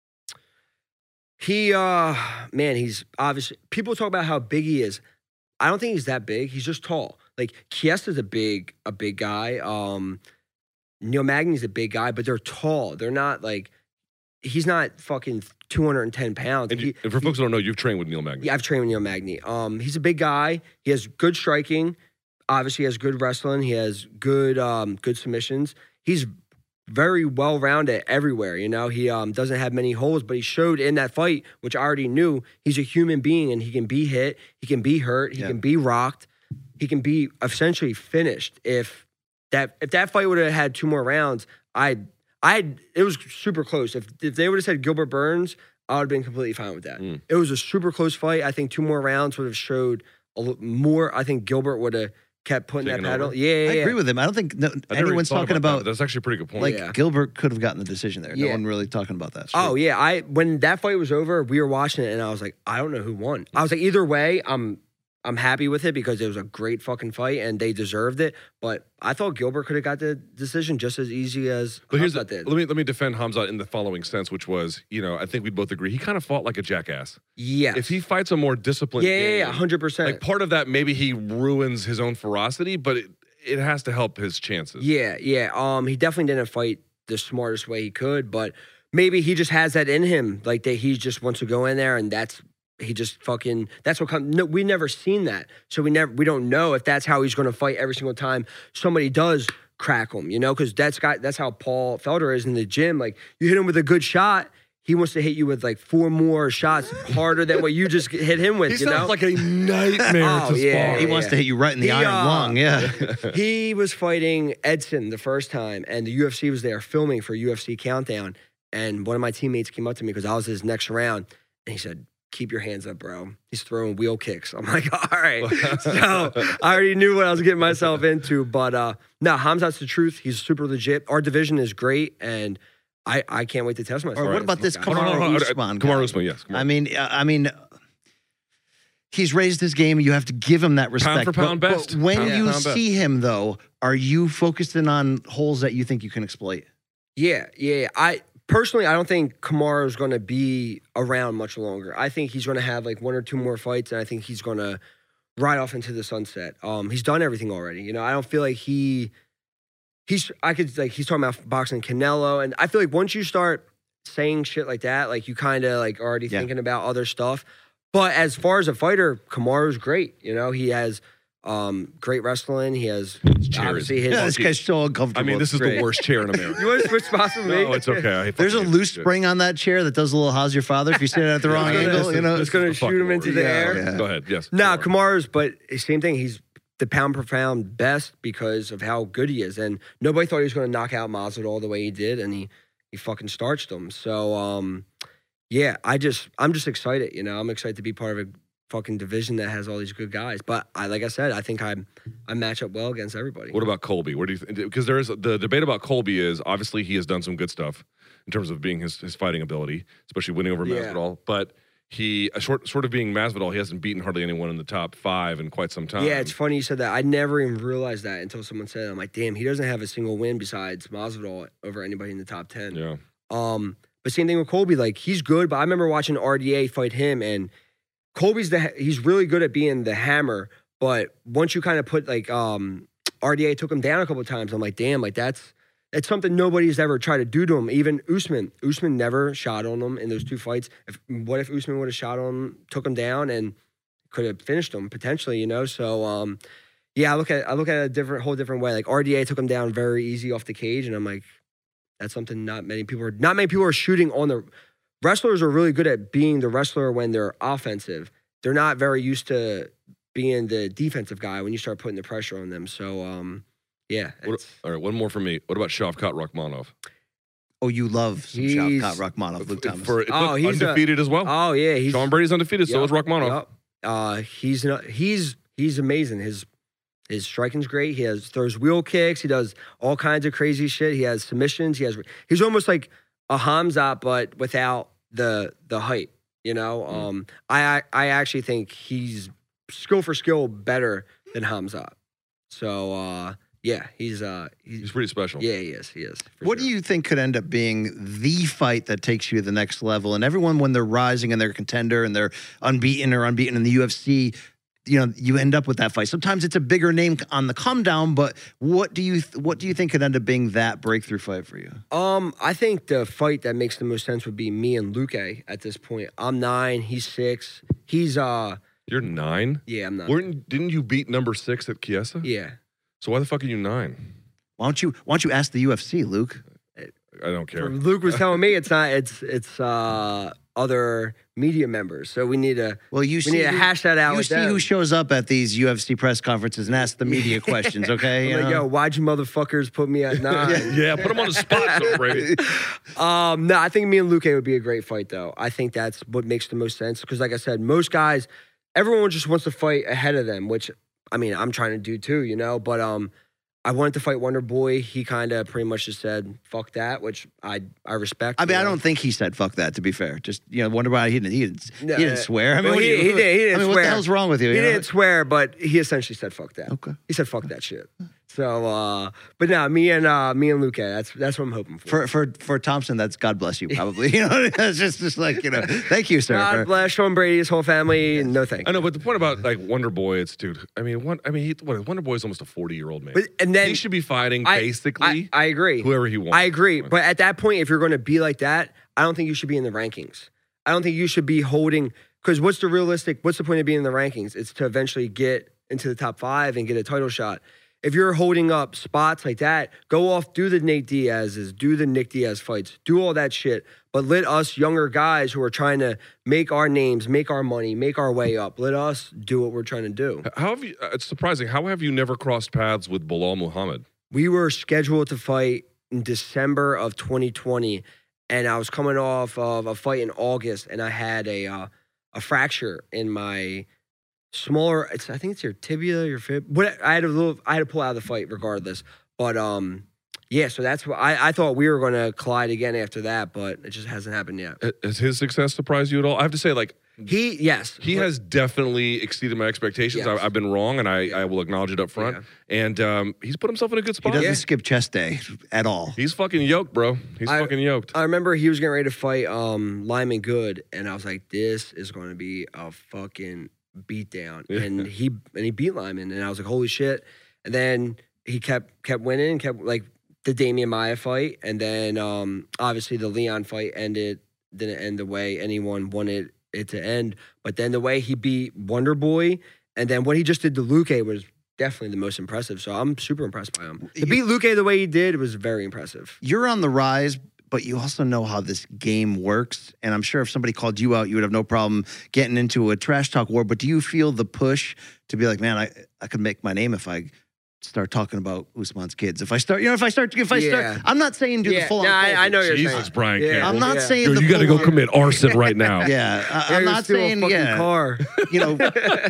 D: He, uh, man, he's obviously, people talk about how big he is. I don't think he's that big. He's just tall. Like, Chiesa's a big, a big guy. Um, Neil Magny's a big guy, but they're tall. They're not like, he's not fucking two hundred ten pounds.
B: And,
D: He-
B: you, and for folks who don't know, you've trained with Neil Magny.
D: yeah, I've trained with Neil Magny. Um, he's a big guy. He has good striking. Obviously, he has good wrestling. He has good, um, good submissions. He's very well-rounded everywhere. You know, he um, doesn't have many holes, but he showed in that fight, which I already knew, he's a human being and he can be hit, he can be hurt, he
C: Yeah.
D: can be rocked, he can be essentially finished. If that if that fight would have had two more rounds, I I it was super close. If if they would have said Gilbert Burns, I would have been completely fine with that.
B: Mm.
D: It was a super close fight. I think two more rounds would have showed a little more. I think Gilbert would have kept putting
B: Taking
D: that pedal.
B: over?
D: Yeah, yeah,
C: I
D: yeah.
C: agree with him. I don't think no,
B: I never even
C: anyone's
B: thought
C: talking
B: about,
C: about,
B: that. That's actually a pretty good point.
C: like
D: Yeah.
C: Gilbert could have gotten the decision there. No
D: Yeah.
C: one really talking about that.
D: Oh yeah, I when that fight was over, we were watching it, and I was like, I don't know who won. I was like, either way, I'm I'm happy with it because it was a great fucking fight, and they deserved it. But I thought Gilbert could have got the decision just as easy as
B: But here's the,
D: Hamzat did.
B: let me let me defend Hamzat in the following sense, which was, you know, I think we both agree he kind of fought like a jackass.
D: Yes.
B: If he fights a more disciplined
D: yeah, yeah,
B: game,
D: yeah, hundred percent.
B: like part of that, maybe he ruins his own ferocity, but it, it has to help his chances.
D: Yeah, yeah. Um, he definitely didn't fight the smartest way he could, but maybe he just has that in him, like that he just wants to go in there, and that's he just fucking that's what comes. No, we never seen that, so we never we don't know if that's how he's going to fight every single time somebody does crack him, you know, because that's got that's how Paul Felder is in the gym. Like you hit him with a good shot, he wants to hit you with like four more shots harder than what you just hit him with.
B: He
D: you
B: sounds
D: know,
B: like a nightmare
D: Oh,
B: to
D: yeah,
B: spar.
C: he wants
D: yeah.
C: to hit you right in the
D: He,
C: iron
D: uh,
C: lung. Yeah.
D: he was fighting Edson the first time, and the U F C was there filming for U F C Countdown. And one of my teammates came up to me because I was his next round, and he said, "Keep your hands up, bro. He's throwing wheel kicks." I'm like, all right. So I already knew what I was getting myself into. But uh, no, Hamzat's the truth. He's super legit. Our division is great, and I, I can't wait to test myself.
C: Or what about this
B: Hold on, hold on,
C: Kamaru
B: hold on.
C: Usman?
B: Kamaru
C: guy?
B: Usman, yes. Kamaru.
C: I mean, uh, I mean, he's raised his game. You have to give him that respect.
B: Pound for pound
C: But-
B: best.
C: But when
B: Pound for
C: you
B: pound best.
C: see him, though, are you focused in on holes that you think you can exploit?
D: Yeah, yeah. I personally, I don't think Kamaru is going to be around much longer. I think he's going to have like one or two more fights, and I think he's going to ride off into the sunset. Um, he's done everything already. You know, I don't feel like he, he's. I could like he's talking about boxing Canelo, and I feel like once you start saying shit like that, like you kind of like already
C: Yeah.
D: thinking about other stuff. But as far as a fighter, Kamaru's great. You know, he has um, great wrestling. He has
B: chair
D: obviously
B: is
D: his.
C: Yeah, this guy's so uncomfortable.
B: I mean, this
C: It's
B: is
C: great.
B: the worst chair in America.
D: You want to switch spots with me?
B: No, it's okay. I
C: There's a
B: fucking hate
C: loose
B: this shit.
C: spring on that chair that does a little "How's your father?" if you sit at the wrong
B: Yeah,
C: angle.
B: this
C: You
B: is-
C: know,
B: this
D: It's gonna
B: is the
D: shoot him
B: fucking
D: into
B: worst.
D: the
C: Yeah,
D: air.
C: yeah.
B: Go ahead. Yes.
D: Nah,
B: Kamara.
D: Kamara's, but same thing. He's the pound per pound best because of how good he is, and nobody thought he was going to knock out Masvidal the way he did, and he he fucking starched him. So, um, yeah, I just I'm just excited. You know, I'm excited to be part of a fucking division that has all these good guys. But I, like I said, I think I I match up well against everybody.
B: What about Colby? Where do you think? Because there is the debate about Colby is obviously he has done some good stuff in terms of being his, his fighting ability, especially winning over
D: Yeah.
B: Masvidal. But he, a short, sort of being Masvidal, he hasn't beaten hardly anyone in the top five in quite some time.
D: Yeah, it's funny you said that. I never even realized that until someone said it. I'm like, damn, he doesn't have a single win besides Masvidal over anybody in the top ten.
B: Yeah.
D: Um, but same thing with Colby. Like he's good, but I remember watching R D A fight him, and Colby's the he's really good at being the hammer. But once you kind of put like um, R D A took him down a couple of times, I'm like, damn, like that's that's something nobody's ever tried to do to him. Even Usman, Usman never shot on him in those two fights. If, what if Usman would have shot on him, took him down, and could have finished him potentially? You know, so um, yeah, I look at I look at it a different whole different way. Like R D A took him down very easy off the cage, and I'm like, that's something not many people are not many people are shooting on the wrestlers are really good at being the wrestler when they're offensive. They're not very used to being the defensive guy when you start putting the pressure on them. So um, yeah.
B: What,
D: it's-
B: all right, one more for me. What about Shavkat Rakhmonov?
C: oh, you love some
D: He's-
C: Shavkat Rakhmonov, Luke Thomas.
B: For,
D: Oh,
B: look,
D: he's a-
B: undefeated as well.
D: Oh yeah, he's
B: Sean Brady's undefeated, so
D: Yep,
B: is Rakhmonov.
D: yep. Uh, he's not, he's he's amazing. His his striking's great. He has throws wheel kicks. He does all kinds of crazy shit. He has submissions. He has he's almost like a Hamza, but without the the height. You know,
B: Mm.
D: um, I I actually think he's skill for skill better than Hamza. So uh, yeah, he's uh he's,
B: He's pretty special.
D: yeah he is he is. for
C: What
D: sure.
C: do you think could end up being the fight that takes you to the next level? And everyone, when they're rising and they're a contender and they're unbeaten or unbeaten in the U F C, you know, you end up with that fight. Sometimes it's a bigger name on the come down, but what do you what do you think could end up being that breakthrough fight for you?
D: Um, I think the fight that makes the most sense would be me and Luque at this point. I'm nine, he's six. He's uh
B: You're nine?
D: yeah, I'm not.
B: Weren't, didn't you beat number six at Chiesa?
D: Yeah.
B: So why the fuck are you nine?
C: Why don't you why don't you ask the U F C, Luke?
B: I don't care.
D: Luke was telling me it's not it's it's uh other media members. So we need to
C: Well, you
D: we
C: see
D: need to
C: who-
D: hash that out
C: You
D: with
C: see
D: them.
C: who shows up at these U F C press conferences and ask the media questions, okay?
D: I'm
C: You
D: like,
C: know?
D: yo, why'd you motherfuckers put me at nine?
B: Yeah, put him on the spot, so Brady.
D: Um, no, I think me and Luque would be a great fight, though. I think that's what makes the most sense because, like I said, most guys, everyone just wants to fight ahead of them, which I mean, I'm trying to do too, you know. But um, I wanted to fight Wonder Boy. He kind of pretty much just said "fuck that," which I I respect.
C: I mean,
D: you
C: I
D: know?
C: don't think he said "fuck that." To be fair, just you know, wonder why he didn't. He didn't.
D: No,
C: he didn't
D: uh,
C: swear. I mean,
D: well,
C: what do
D: he-
C: you-
D: he did- he didn't
C: I mean, what
D: swear.
C: the hell's wrong with you?
D: He
C: you know?
D: didn't swear, but he essentially said "fuck that."
C: Okay.
D: He said "fuck that shit." So, uh, but no, me and uh, me and Luque, that's that's what I'm hoping for.
C: For for for Thompson, that's God bless you, probably. You know, it's just just like you know, thank you, sir.
D: God
C: for-
D: bless Sean Brady, his whole family. No thanks.
B: I know, but the point about like Wonder Boy, it's dude. I mean, one. I mean, he, what, Wonder Boy is almost a forty-year-old man.
D: But and then
B: he should be fighting
D: I-
B: basically
D: I, I agree.
B: whoever he wants.
D: I agree. But at that point, if you're going to be like that, I don't think you should be in the rankings. I don't think you should be holding, because what's the realistic, what's the point of being in the rankings? It's to eventually get into the top five and get a title shot. If you're holding up spots like that, go off, do the Nate Diaz's, do the Nick Diaz fights, do all that shit. But let us younger guys who are trying to make our names, make our money, make our way up, let us do what we're trying to do.
B: How have you? uh, It's surprising. How have you never crossed paths with Bilal Muhammad?
D: We were scheduled to fight in December of twenty twenty, and I was coming off of a fight in August, and I had a uh, a fracture in my smaller. It's I think it's your tibia, your fib. What I had a little. I had to pull out of the fight regardless. But um, yeah. So that's what I, I thought we were going to collide again after that, but it just hasn't happened yet.
B: Has his success surprised you at all? I have to say, like,
D: He yes.
B: He has definitely exceeded my expectations.
D: Yes.
B: I, I've been wrong, and I, I will acknowledge it up front.
D: Yeah.
B: And um, he's put himself in a good
C: He
B: spot.
C: doesn't
D: Yeah.
C: skip chest day at all.
B: He's fucking yoked, bro. He's
D: I-
B: fucking yoked.
D: I remember he was getting ready to fight um, Lyman Good, and I was like, "This is going to be a fucking beatdown."
B: Yeah.
D: And he and he beat Lyman, and I was like, "Holy shit!" And then he kept kept winning, kept like the Damian Maia fight, and then um, obviously the Leon fight ended didn't end the way anyone wanted it to end. But then the way he beat Wonder Boy, and then what he just did to Luque was definitely the most impressive. So I'm super impressed by him. To beat Luque the way he did was very impressive.
C: You're on the rise, but you also know how this game works. And I'm sure if somebody called you out, you would have no problem getting into a trash talk war. But do you feel the push to be like, man, I, I could make my name if I start talking about Usman's kids? If I start, you know, if I start, if I
D: Yeah.
C: start, I'm not saying do the full on.
D: nah, I, I know what you're
B: Jesus,
D: saying.
B: Brian
D: Yeah.
B: Campbell.
C: I'm not
D: Yeah.
C: saying
B: Yo,
C: the
B: you got to go
C: full-on-
B: commit arson right now.
C: Yeah, I,
D: Yeah,
C: I'm
D: you're
C: not
D: stealing
C: saying
D: a fucking
C: yeah.
D: car.
C: You know,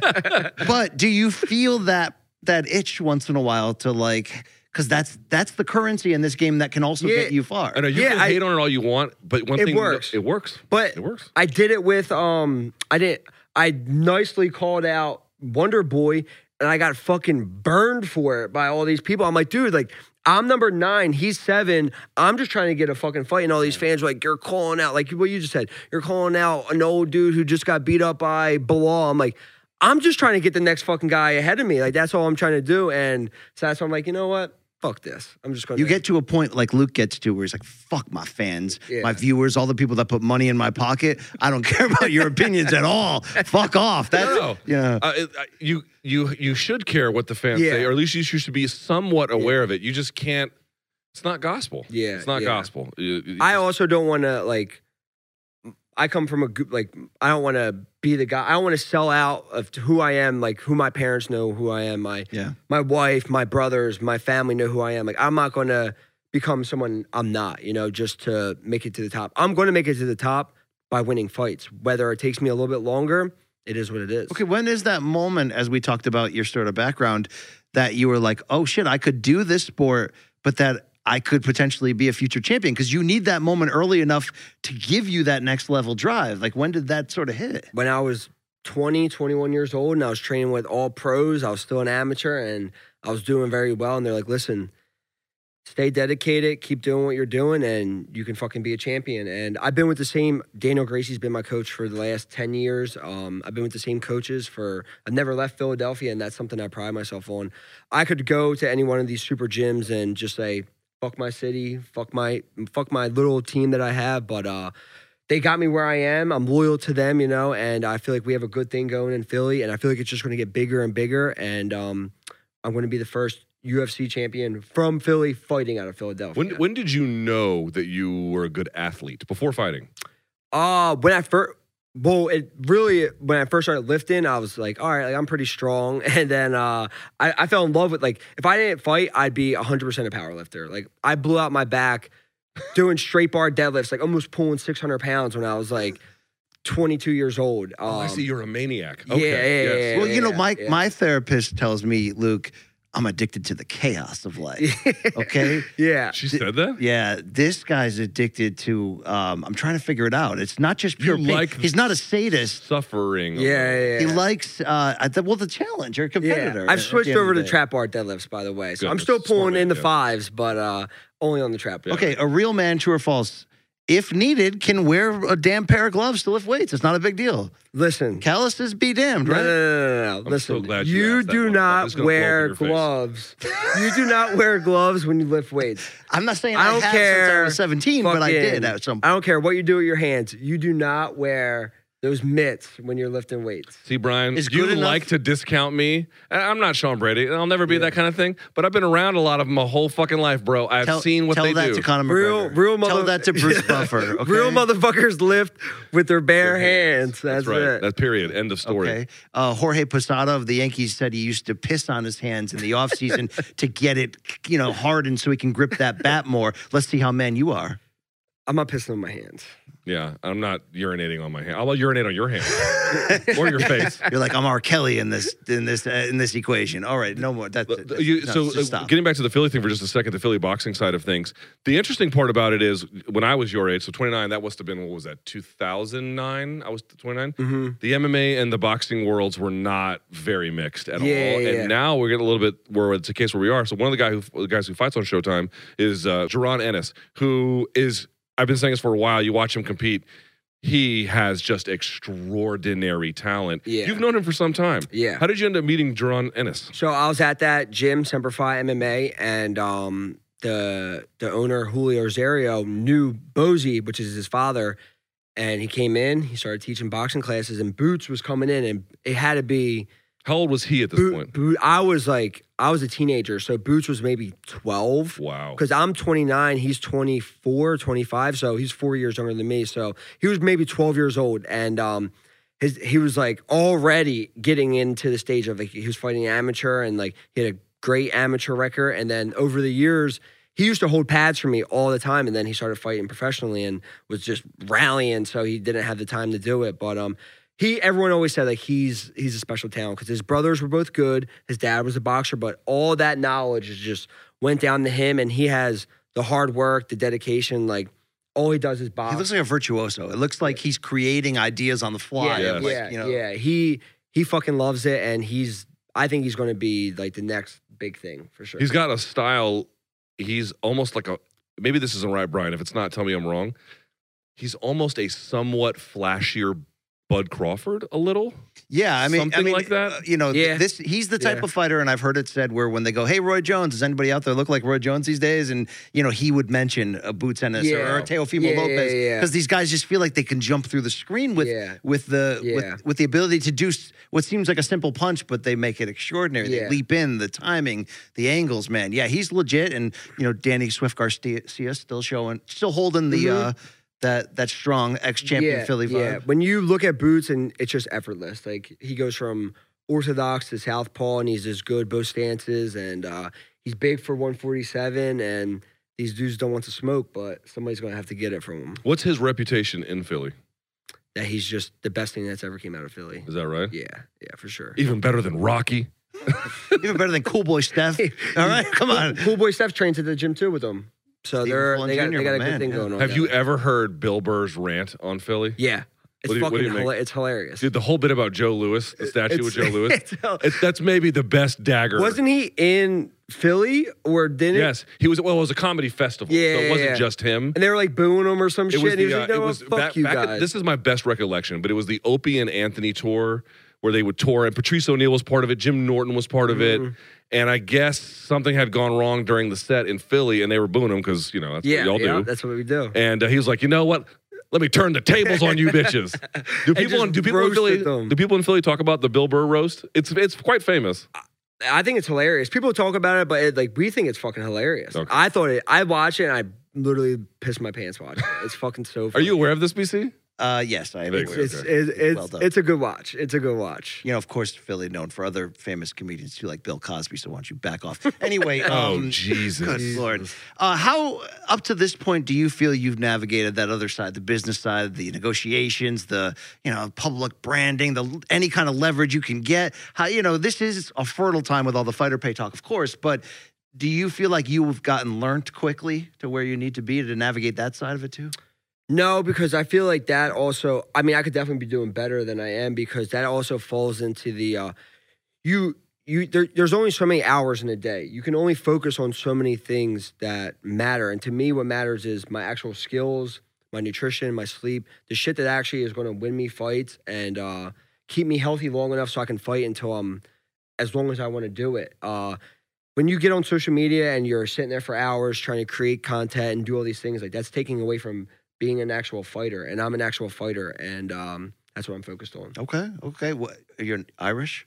C: but do you feel that that itch once in a while to like, because that's that's the currency in this game that can also
D: Yeah.
C: get you far.
B: I know you
D: Yeah,
B: can
D: I-
B: hate on it all you want, but one
D: It
B: thing
D: works.
B: it works.
D: But
B: It works.
D: I did it with um I didn't I nicely called out Wonder Boy, and I got fucking burned for it by all these people. I'm like, dude, like I'm number nine, he's seven. I'm just trying to get a fucking fight, and all these fans are like, you're calling out, like what you just said, you're calling out an old dude who just got beat up by Bilal. I'm like, I'm just trying to get the next fucking guy ahead of me. Like that's all I'm trying to do. And so that's why I'm like, you know what? Fuck this. I'm just going to
C: You get to a point like Luke gets to where he's like, fuck my fans,
D: Yeah.
C: my viewers, all the people that put money in my pocket. I don't care about your opinions at all. Fuck off. That's,
B: No, no.
C: yeah.
B: Uh, it- uh, you you you should care what the fans
D: Yeah.
B: say, or at least you should be somewhat aware of it. You just can't. It's not gospel.
D: Yeah,
B: it's not
D: yeah.
B: gospel. You- you
D: I
B: just-
D: also don't want to like. I come from a good like. I don't want to be the guy. I don't want to sell out of who I am. Like who my parents know who I am. My
C: Yeah.
D: my wife, my brothers, my family know who I am. Like I'm not going to become someone I'm not. You know, just to make it to the top. I'm going to make it to the top by winning fights. Whether it takes me a little bit longer, it is what it is.
C: Okay, when is that moment, as we talked about your sort of background, that you were like, oh shit, I could do this sport, but that I could potentially be a future champion? Because you need that moment early enough to give you that next level drive. Like, when did that sort of hit?
D: When I was twenty, twenty-one years old and I was training with all pros, I was still an amateur and I was doing very well. And they're like, listen, stay dedicated, keep doing what you're doing, and you can fucking be a champion. And I've been with the same, Daniel Gracie's been my coach for the last ten years. Um, I've been with the same coaches for, I've never left Philadelphia, and that's something I pride myself on. I could go to any one of these super gyms and just say, fuck my city, fuck my, fuck my little team that I have, but uh, they got me where I am. I'm loyal to them, you know, and I feel like we have a good thing going in Philly, and I feel like it's just going to get bigger and bigger, and um, I'm going to be the first U F C champion from Philly fighting out of Philadelphia.
B: When when did you know that you were a good athlete before fighting?
D: Uh, when I first, well, it really, when I first started lifting, I was like, all right, like, I'm pretty strong. And then uh, I, I fell in love with, like, if I didn't fight, I'd be one hundred percent a power lifter. Like, I blew out my back doing straight bar deadlifts, like almost pulling six hundred pounds when I was like twenty-two years old. Um,
B: Oh, I see. You're a maniac.
D: yeah,
B: Okay.
D: yeah,
B: yes.
D: yeah,
C: Well, you know,
D: yeah,
C: my
D: yeah.
C: my therapist tells me, Luke, I'm addicted to the chaos of life. Okay.
D: Yeah.
B: She said that.
C: Yeah, this guy's addicted to. Um, I'm trying to figure it out. It's not just pure
B: You
C: pain.
B: like
C: He's not a sadist.
B: Suffering.
D: Yeah, yeah, yeah.
C: He likes. Uh, I th- well, the challenge. You're a competitor.
D: Yeah, I've
C: at
D: switched
C: the end of
D: over
C: the
D: to
C: day.
D: trap bar deadlifts, by the way. So
B: Good,
D: I'm
B: that's
D: still
B: a smart
D: pulling in the
B: idea.
D: fives, but uh, only on the trap.
B: Yeah.
C: Okay, a real man, true or false, if needed, can wear a damn pair of gloves to lift weights. It's not a big deal.
D: Listen.
C: Calluses be damned,
D: No,
C: right?
D: no, no, no, no.
B: I'm
D: Listen,
B: so glad you
D: you
B: asked that
D: do
B: one. It's
D: not
B: gonna blow up
D: wear
B: in your face.
D: gloves. You do not wear gloves when you lift weights.
C: I'm not saying
D: I
C: I,
D: don't
C: have since I
D: care.
C: was seventeen, but I did
D: Fucking-
C: at some
D: I
C: point.
D: don't care what you do with your hands. You do not wear those mitts when you're lifting weights.
B: See, Brian,
C: Is
B: you
C: good enough-
B: like to discount me. And I'm not Sean Brady, and I'll never be that kind of thing. But I've been around a lot of my whole fucking life, bro. I've
C: Tell,
B: seen what
C: tell
B: they
C: that
B: do.
C: to Conor
D: Real,
C: McGregor.
D: real mother-
C: Tell that to Bruce Buffer. Okay?
D: Real motherfuckers lift with their bare hands.
B: That's
D: That's,
B: right.
D: it.
B: That's period. End of story.
C: Okay. Uh, Jorge Posada of the Yankees said he used to piss on his hands in the offseason to get it, you know, hardened so he can grip that bat more. Let's see how man you are.
D: I'm not pissing on my hands.
B: Yeah, I'm not urinating on my hand. I'll urinate on your hand or your face.
C: You're like, I'm R. Kelly in this in this uh, in this equation. All right, no more. That's it.
B: You,
C: No,
B: so
C: just
B: uh,
C: stop.
B: getting back to the Philly thing for just a second, the Philly boxing side of things. The interesting part about it is when I was your age, so twenty-nine, that must have been, what was that, two thousand nine? I was twenty-nine?
D: Mm-hmm.
B: The M M A and the boxing worlds were not very mixed at
D: Yeah,
B: all.
D: yeah,
B: And
D: yeah.
B: now we're getting a little bit where it's a case where we are. So one of the, guy who, the guys who fights on Showtime is uh, Jaron Ennis, who is, I've been saying this for a while, you watch him compete, he has just extraordinary talent.
D: Yeah.
B: You've known him for some time.
D: Yeah.
B: How did you end up meeting Jaron Ennis?
D: So I was at that gym, Semper Fi M M A, and um, the the owner Julio Rosario knew Bozy, which is his father, and he came in. He started teaching boxing classes, and Boots was coming in, and it had to be.
B: How old was he at this
D: Boot,
B: point?
D: Boot, I was like, I was a teenager, so Boots was maybe twelve.
B: Wow.
D: Because I'm twenty-nine, he's twenty-four, twenty-five, so he's four years younger than me. So he was maybe twelve years old, and um, his he was like already getting into the stage of like he was fighting amateur, and like he had a great amateur record. And then over the years, he used to hold pads for me all the time, and then he started fighting professionally and was just rallying, so he didn't have the time to do it. But um. He, everyone always said like he's he's a special talent because his brothers were both good. His dad was a boxer, but all that knowledge is just went down to him, and he has the hard work, the dedication. Like all he does is box.
C: He looks like a virtuoso. It looks like he's creating ideas on the fly.
D: yeah,
C: of, like,
D: yeah,
C: you know,
D: yeah. He he fucking loves it, and he's. I think he's going to be like the next big thing for sure.
B: He's got a style. He's almost like a, maybe this isn't right, Brian. If it's not, tell me I'm wrong. He's almost a somewhat flashier Bud Crawford a little.
C: Yeah, I mean,
B: Something
C: I mean,
B: like that?
C: uh, you know, th-
D: Yeah.
C: this he's the type
D: Yeah.
C: of fighter, and I've heard it said where when they go, "Hey, Roy Jones, does anybody out there look like Roy Jones these days?" And you know, he would mention a Boots Ennis
D: Yeah.
C: or a Teofimo
D: Yeah, yeah,
C: Lopez
D: yeah.
C: because these guys just feel like they can jump through the screen with
D: Yeah.
C: with the
D: Yeah.
C: with with the ability to do s- what seems like a simple punch, but they make it extraordinary. They
D: Yeah.
C: leap in, the timing, the angles, man. Yeah, he's legit, and you know, Danny Swift Garcia still showing, still holding the.
D: Mhm.
C: uh That that strong ex champion
D: yeah,
C: Philly vibe.
D: Yeah, when you look at Boots, and it's just effortless. Like he goes from orthodox to southpaw, and he's as good both stances, and uh, he's big for one forty-seven. And these dudes don't want to smoke, but somebody's gonna have to get it from him.
B: What's his reputation in Philly?
D: That he's just the best thing that's ever came out of Philly.
B: Is that right?
D: Yeah, yeah, for sure.
B: Even better than Rocky.
C: Even better than Cool Boy Steph. All right, come on.
D: Cool Boy Steph trains at the gym too with him, so
C: Stephen
D: they're
C: Fulton
D: they got,
C: Junior,
D: they got a
C: my
D: good
C: man,
D: thing
C: yeah.
D: going on.
B: Have
D: there.
B: you ever heard Bill Burr's rant on Philly?
D: Yeah, it's
B: What do you- what do
D: fucking
B: you make?
D: hila- it's hilarious.
B: Dude, the whole bit about Joe Lewis, the statue with Joe Lewis,
D: it's hell-
B: it, that's maybe the best dagger.
D: Wasn't he in Philly or didn't?
B: Yes, he was. Well, it was a comedy festival,
D: Yeah,
B: so it wasn't
D: yeah.
B: just him.
D: And they were like booing him or some
B: It
D: shit.
B: was
D: and he
B: the.
D: was
B: Uh,
D: like, no,
B: it was
D: fuck
B: back,
D: you
B: back at-
D: guys.
B: this is my best recollection, but it was the Opie and Anthony tour where they would tour, and Patrice O'Neal was part of it. Jim Norton was part of it.
D: Mhm.
B: And I guess something had gone wrong during the set in Philly, and they were booing him because, you know, that's
D: yeah,
B: what y'all
D: yeah,
B: do.
D: that's what we do.
B: And uh, he was like, you know what? Let me turn the tables on you bitches. Do people,
D: just
B: in, do, people in Philly,
D: roasted them.
B: do people in Philly talk about the Bill Burr roast? It's it's quite famous.
D: I think it's hilarious. People talk about it, but it, like we think it's fucking hilarious.
B: Okay.
D: I thought it. I watch it, and I literally piss my pants watching it. It's fucking so.
B: Are
D: Funny.
B: you aware of this, B C?
C: Uh, yes, I am.
B: It's-
C: aware.
D: It's
B: Okay.
D: it's it's,
C: Well done.
D: it's a good watch. It's a good watch.
C: You know, of course, Philly known for other famous comedians too, like Bill Cosby. So why don't you back off? Anyway,
B: Oh,
C: um,
B: Jesus.
C: good lord. Uh, how up to this point do you feel you've navigated that other side, the business side, the negotiations, the you know public branding, the any kind of leverage you can get? How you know this is a fertile time with all the fighter pay talk, of course, but. Do you feel like you've gotten learned quickly to where you need to be to navigate that side of it too?
D: No, because I feel like that also. I mean, I could definitely be doing better than I am because that also falls into the uh, you you. There, there's only so many hours in a day. You can only focus on so many things that matter. And to me, what matters is my actual skills, my nutrition, my sleep, the shit that actually is going to win me fights and uh, keep me healthy long enough so I can fight until I'm as long as I want to do it. Uh, when you get on social media and you're sitting there for hours trying to create content and do all these things, like that's taking away from being an actual fighter, and I'm an actual fighter, and um, that's what I'm focused on.
C: Okay, okay. What you're Irish?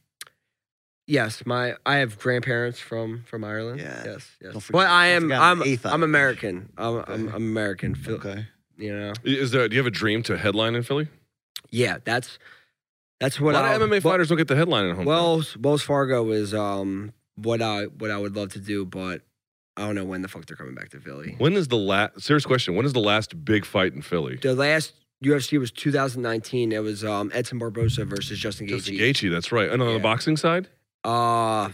D: Yes, my I have grandparents from from Ireland.
C: Yeah.
D: Yes, yes.
C: Don't forget-
D: But I
C: don't
D: am
C: forget
D: I'm
C: an eighth
D: I'm
C: Irish.
D: American. I'm I'm,
C: Okay.
D: I'm American. Phil-
C: Okay.
D: You know.
B: Is there? Do you have a dream to headline in Philly?
D: Yeah, that's that's
B: A
D: what
B: lot
D: I,
B: of M M A
D: well-
B: fighters don't get the headline at home.
D: Wells Wells Fargo is um what I what I would love to do, but I don't know when the fuck they're coming back to Philly.
B: when is the last? Serious question. When is the last big fight in Philly?
D: The last U F C was two thousand nineteen. It was um, Edson Barbosa versus Justin Gaethje.
B: Justin Gaethje, that's right. And on
D: Yeah.
B: the boxing side,
D: Uh,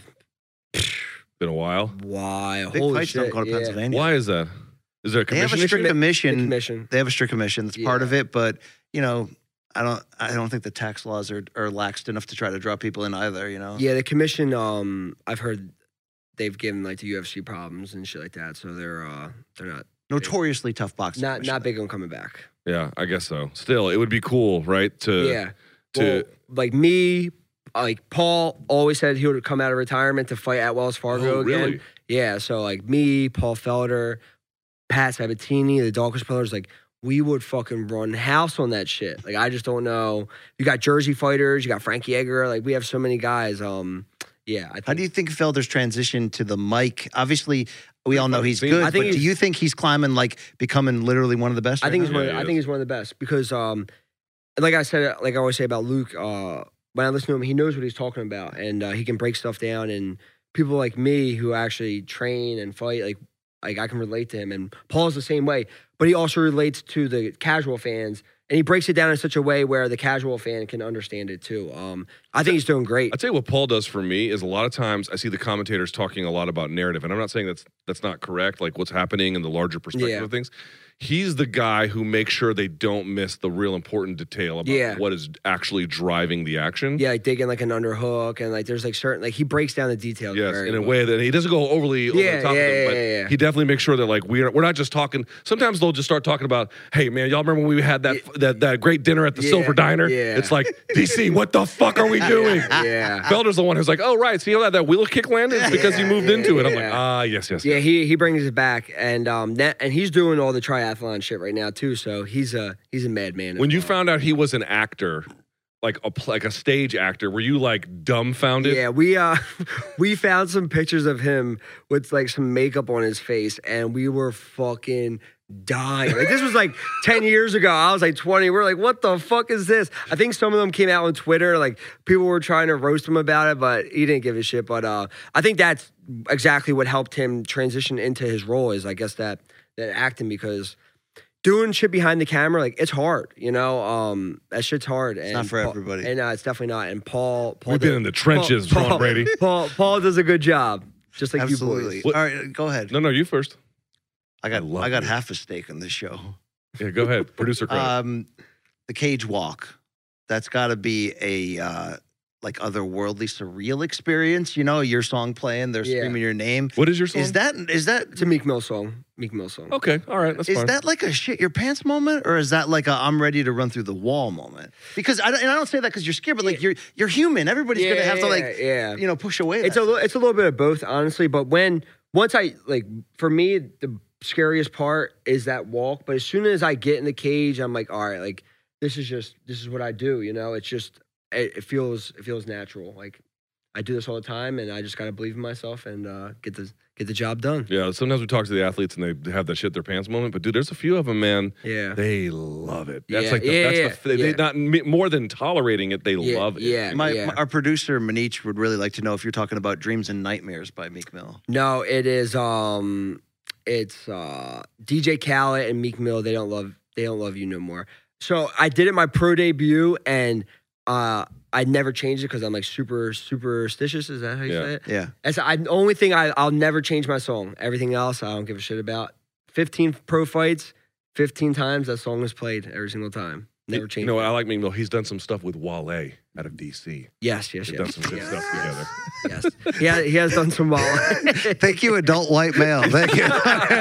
B: been a while.
D: why?
C: Big
D: Holy
C: fights don't
D: shit,
C: go to
D: yeah.
C: Pennsylvania.
B: Why is that? Is there a
C: They have
B: commission
C: a
B: issue?
C: strict commission.
D: The commission.
C: They have a strict commission. That's part
D: Yeah.
C: of it. But you know, I don't. I don't think the tax laws are are laxed enough to try to draw people in either. You know.
D: Yeah, the commission. Um, I've heard they've given like the U F C problems and shit like that. So they're uh, they're not
C: Notoriously tough boxing.
D: not
C: commission.
D: not big on coming back.
B: Yeah, I guess so. Still, it would be cool, right? To
D: yeah.
B: to
D: Well, like me, like Paul always said he would come out of retirement to fight at Wells Fargo
B: Oh,
D: again.
B: really?
D: Yeah, so like me, Paul Felder, Pat Sabatini, the Dawkins brothers, like we would fucking run house on that shit. Like I just don't know. You got Jersey fighters, you got Frankie Edgar, like we have so many guys. Um, yeah. I think,
C: How do you think Felder's transition to the mic? Obviously, we all know he's
B: seen-
C: good.
D: I think
C: but do
D: he's-
C: you think he's climbing, like becoming literally one of the best?
D: I
C: right
D: think
C: now?
D: he's one.
B: Yeah,
D: Of,
B: he
D: I
B: is.
D: think he's one of the best because, um, like I said, like I always say about Luke. Uh, when I listen to him, he knows what he's talking about, and uh, he can break stuff down. And people like me who actually train and fight, like like I can relate to him. And Paul's the same way, but he also relates to the casual fans, and he breaks it down in such a way where the casual fan can understand it too. Um, I think he's doing great.
B: I'll tell you what Paul does for me is a lot of times I see the commentators talking a lot about narrative, and I'm not saying that's that's not correct, like what's happening in the larger perspective
D: Yeah.
B: of things. He's the guy who makes sure they don't miss the real important detail about
D: Yeah.
B: what is actually driving the action.
D: Yeah, like digging like an underhook, and like there's like certain like he breaks down the details.
B: Yes,
D: very
B: in a
D: well.
B: way that he doesn't go overly over
D: Yeah,
B: the top
D: yeah,
B: of them,
D: yeah,
B: but
D: yeah, yeah.
B: he definitely makes sure that like we're we're not just talking. Sometimes they'll just start talking about, hey man, y'all remember when we had that that, that great dinner at the
D: Yeah,
B: Silver Diner?
D: yeah.
B: It's like D C, what the fuck are we doing?
D: Yeah.
B: Felder's the one who's like, oh right, see how that, that wheel kick landed? It's because he moved into it. I'm like,
D: Yeah.
B: ah yes yes.
D: Yeah,
B: yes.
D: he he brings it back, and um, that and he's doing all the triathlon shit right now too. So he's a he's a madman. as
B: When you
D: well.
B: found out he was an actor, like a pl- like a stage actor, were you like dumbfounded?
D: yeah, we uh we found some pictures of him with like some makeup on his face, and we were fucking dying. Like this was like ten years ago. I was like twenty. We're like, what the fuck is this? I think some of them came out on Twitter. Like people were trying to roast him about it, but he didn't give a shit. But uh, I think that's exactly what helped him transition into his role. Is I guess that that acting because. Doing shit behind the camera, like it's hard, you know. Um, that shit's hard. And
C: not for
D: Paul-
C: everybody.
D: And uh, it's definitely not. And Paul, Paul
B: We've been
D: did-
B: in the trenches,
D: Paul,
B: Tom Brady.
D: Paul, Paul does a good job, just like
C: Absolutely.
D: you boys.
B: What-
C: All right, go ahead.
B: No, no, you first.
C: I got
B: I love
C: I got
B: you.
C: half a stake on this show.
B: Yeah, go ahead. Producer credit.
C: Um, the cage walk. That's got to be a uh, like otherworldly, surreal experience. You know, your song playing, they're
D: Yeah.
C: screaming your name.
B: what is your song?
C: Is that is that
D: It's a Meek Mill song. Meek Mill song.
B: okay? All right, that's
C: is
B: fine.
C: that like a shit your pants moment, or is that like a I'm ready to run through the wall moment? Because I don't, and I don't say that because you're scared, but like you're you're human. Everybody's gonna have to like
D: yeah.
C: you know push away.
D: It's
C: that
D: a little, it's a little bit of both, honestly. But when once I like, for me, the scariest part is that walk. But as soon as I get in the cage, I'm like, all right, like this is just this is what I do. You know, it's just it, it feels it feels natural. Like I do this all the time, and I just gotta believe in myself and uh, get the get the job done.
B: Yeah, sometimes we talk to the athletes and they have that shit their pants moment, but dude, there's a few of them, man.
D: Yeah.
B: They love it. That's
D: Yeah,
B: like the,
D: yeah,
B: that's
D: yeah,
B: the, they,
D: yeah.
B: they not me- more than tolerating it. They
D: Yeah,
B: love it.
D: yeah.
C: My,
D: yeah.
C: my- our producer Manich would really like to know if you're talking about Dreams and Nightmares by Meek Mill.
D: No, it is um it's uh D J Khaled and Meek Mill, they don't love they don't love you no more. So I did it my pro debut and uh I never changed it because I'm like super superstitious. Is that how you
B: Yeah.
D: say it?
C: Yeah.
D: That's the only thing I, I'll never change my song. Everything else I don't give a shit about. fifteen pro fights, fifteen times that song was played every single time. Never
B: You
D: changed.
B: know what?
D: it.
B: I like Meek Mill. He's done some stuff with Wale out of D C.
D: Yes, yes,
B: They've
D: yes.
B: done some good
D: yes,
B: stuff together.
D: yes. He has, he has done some well.
C: Thank you, adult white male. Thank you.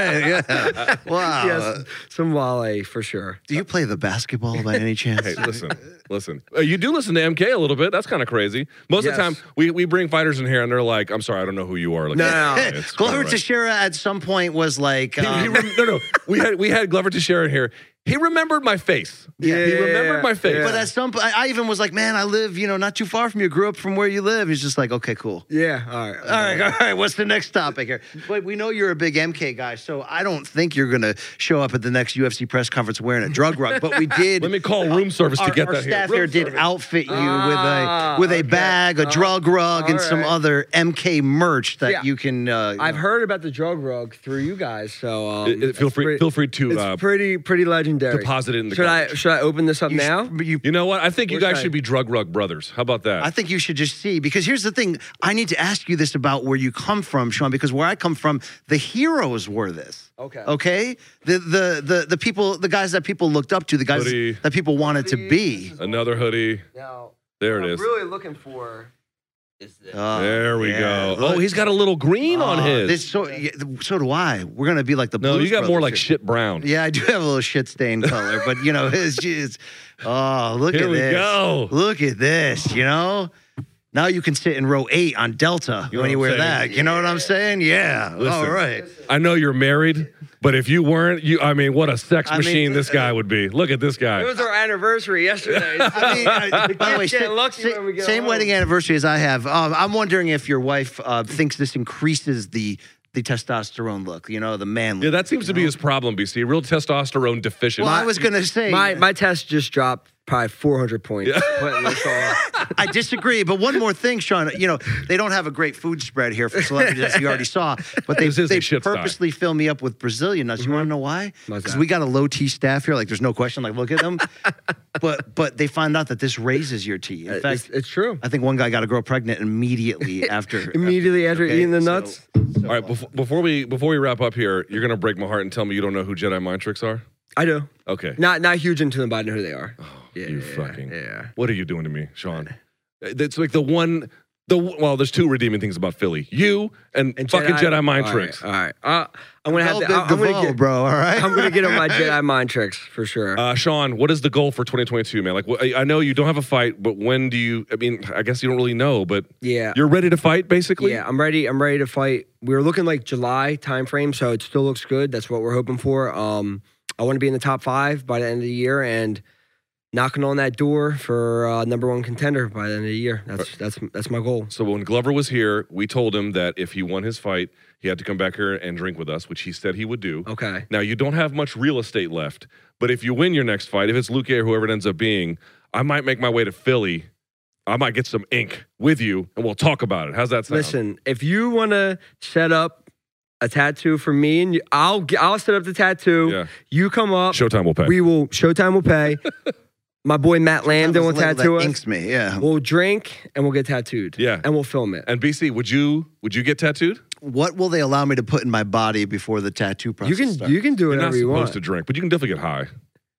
C: yeah. Wow.
D: Yes, some Wale for sure.
C: Do you play the basketball by any chance?
B: Hey, listen, listen. Uh, you do listen to M K a little bit. That's kind of crazy. Most of the time,
D: Yes.
B: we, we bring fighters in here and they're like, "I'm sorry, I don't know who you are." Like,
D: No, no, no.
B: it's
C: Glover
B: all right.
C: Teixeira at some point was like,
B: He,
C: um,
B: he rem- no, no. We had we had Glover Teixeira in here. He remembered my face.
C: Yeah.
B: he remembered my face.
D: Yeah.
C: but at some point, I I even was like, man, I, li- live, you know, not too far from you. Grew up from where you live. He's just like, okay, cool.
D: Yeah. All right.
C: All right, all right. What's the next topic here? But we know you're a big M K guy, so I don't think you're gonna show up at the next U F C press conference wearing a drug rug. But we did.
B: Let me call room service
C: our,
B: to get
C: our
B: that here.
C: staff
B: Room
C: here did
B: service.
C: outfit you
D: Ah,
C: with a with a
D: okay.
C: bag, a
D: Oh,
C: drug rug, and
D: all
C: some
D: right.
C: other M K merch that
D: Yeah.
C: you can. Uh, you
D: I've
C: know.
D: heard about the drug rug through you guys, so um,
B: It- it- feel
D: it's
B: free,
D: pretty-
B: feel free to
D: It's
B: uh,
D: pretty pretty legendary.
B: deposit it in the
D: Should I
B: garbage.
D: should I open this up
C: You sh-
D: now?
C: you
B: You know what? I think you
D: Or
B: guys
D: should I-
B: should be drug rug brothers. How about that?
C: I think you should just see, because here's the thing. I need to ask you this about where you come from, Sean, because where I come from, the heroes were this.
D: Okay.
C: Okay? The the the the people, the guys that people looked up to, the guys
B: Hoodie.
C: that people wanted to be.
B: Another hoodie.
D: Now,
B: There
D: what
B: it
D: I'm
B: is.
D: really looking for is this.
C: Oh,
B: There we
C: yeah.
B: go.
C: Look.
B: Oh, he's got a little green on
C: Oh,
B: his.
C: This, so, yeah, so do I. We're gonna be like the
B: no,
C: Blues
B: you got more
C: Brothers
B: like
C: here.
B: shit brown.
C: Yeah, I do have a little shit stain color, but you know, it's just, oh, look
B: Here
C: at
B: we
C: this.
B: go.
C: Look at this, you know? Now you can sit in row eight on Delta
B: You know
C: when you
B: what
C: wear
B: I'm saying?
C: that. You know what I'm saying? Yeah.
B: Listen.
C: All right.
B: I know you're married, but if you weren't, you I mean, what a sex
C: I mean,
B: machine this
C: uh,
B: guy would be. Look at this guy.
D: It was our anniversary yesterday.
C: I mean, I, by the way,
D: Get
C: sa-
D: lucky
C: sa-
D: when we get
C: same
D: home.
C: wedding anniversary as I have. Um, I'm wondering if your wife uh, thinks this increases the the testosterone look, you know, the man look.
B: Yeah, that seems to be his problem, B C. Real testosterone deficient.
C: Well, I was going to say,
D: my my test just dropped probably four hundred points. Putting this on.
C: I disagree. But one more thing, Sean, you know, they don't have a great food spread here for celebrities, as you already saw, but they,
B: This is a
C: they
B: shit sty.
C: purposely fill me up with Brazilian nuts. You want to know why?
D: Why's
C: Because
D: that?
C: we got a low T staff here. Like, there's no question. Like, look at them. but but they find out that this raises your T. In
D: It's,
C: fact,
D: it's true.
C: I think one guy got a girl pregnant immediately after.
D: Immediately after
C: Okay,
D: eating the
C: so-
D: nuts.
B: All right, before, before we before we wrap up here, you're gonna break my heart and tell me you don't know who Jedi mind tricks are.
D: I do.
B: Okay.
D: Not not huge into them, but I know who they are. yeah,
B: you
D: yeah,
B: fucking.
D: yeah.
B: What are you doing to me, Sean? It's like the one. The well, there's two redeeming things about Philly. You and,
D: And
B: fucking Jedi, mind
D: all
B: tricks.
D: Right, all right. Uh, I'm gonna have
C: Well,
D: to.
C: good
D: I'm gonna
C: Devoe,
D: get,
C: bro. All right.
D: I'm gonna get on my Jedi mind tricks for sure.
B: Uh, Sean, what is the goal for twenty twenty-two, man? Like, wh- I I know you don't have a fight, but when do you? I mean, I guess you don't really know, but
D: yeah.
B: you're ready to fight, basically.
D: Yeah, I'm ready. I'm ready to fight. We were looking like July timeframe, so it still looks good. That's what we're hoping for. Um, I want to be in the top five by the end of the year and knocking on that door for uh, number one contender by the end of the year. That's that's that's my goal.
B: So when Glover was here, we told him that if he won his fight, he had to come back here and drink with us, which he said he would do.
D: Okay.
B: Now, you don't have much real estate left, but if you win your next fight, if it's Luque or whoever it ends up being, I might make my way to Philly. I might get some ink with you, and we'll talk about it. How's that sound?
D: Listen, if you want to set up a tattoo for me, and you, I'll g- I'll set up the tattoo.
B: Yeah.
D: You come up.
B: Showtime will pay.
D: We will. Showtime will pay. My boy Matt Lambden will
C: That was the label
D: tattoo
C: that
D: us.
C: inks me. Yeah.
D: We'll drink and we'll get tattooed.
B: Yeah.
D: And we'll film it.
B: and B C, would you would you get tattooed?
C: What will they allow me to put in my body before the tattoo process
D: You can
C: starts?
D: you can do
B: You're not
D: whatever you
B: supposed
D: want.
B: to drink, but you can definitely get high.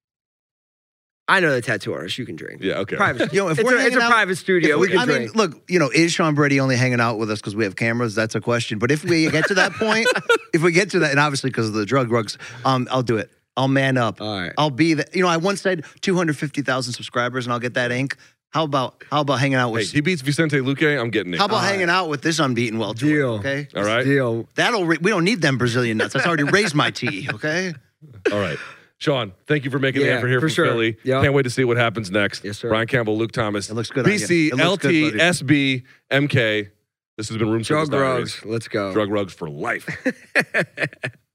D: I know the tattoo artist. You can drink.
B: Yeah, okay.
D: Private.
C: You know, if
D: it's
C: we're
D: a, it's
C: hanging
D: a
C: out-
D: private studio.
C: If
D: We
C: we-
D: can
C: I
D: drink.
C: mean, look, you know, is Sean Brady only hanging out with us because we have cameras? That's a question. But if we get to that point, if we get to that, and obviously because of the drug rugs, um, I'll do it. I'll man up.
D: All right.
C: I'll be the. You know, I once said two hundred fifty thousand subscribers, and I'll get that ink. How about how about hanging out
B: Hey,
C: with?
B: he beats Vicente Luque, I'm getting it.
C: how about
D: All right.
C: hanging out with this unbeaten welterweight?
D: Deal.
C: Okay.
B: All right.
D: Deal.
C: That'll. Re- we don't need them Brazilian nuts. That's already raised my T. Okay.
B: All right. Sean, thank you for making the
D: Yeah,
B: effort here
D: for
B: from
D: sure.
B: Philly.
D: Yeah.
B: Can't wait to see what happens next.
D: Yes, sir.
B: Brian Campbell, Luke Thomas.
C: It looks good on
B: B
C: you.
B: C,
C: It looks
B: L
C: good,
B: T,
C: buddy.
B: S B, M K. This has been Room Service
D: Drug
B: Diaries.
D: rugs. Let's go.
B: Drug rugs for life.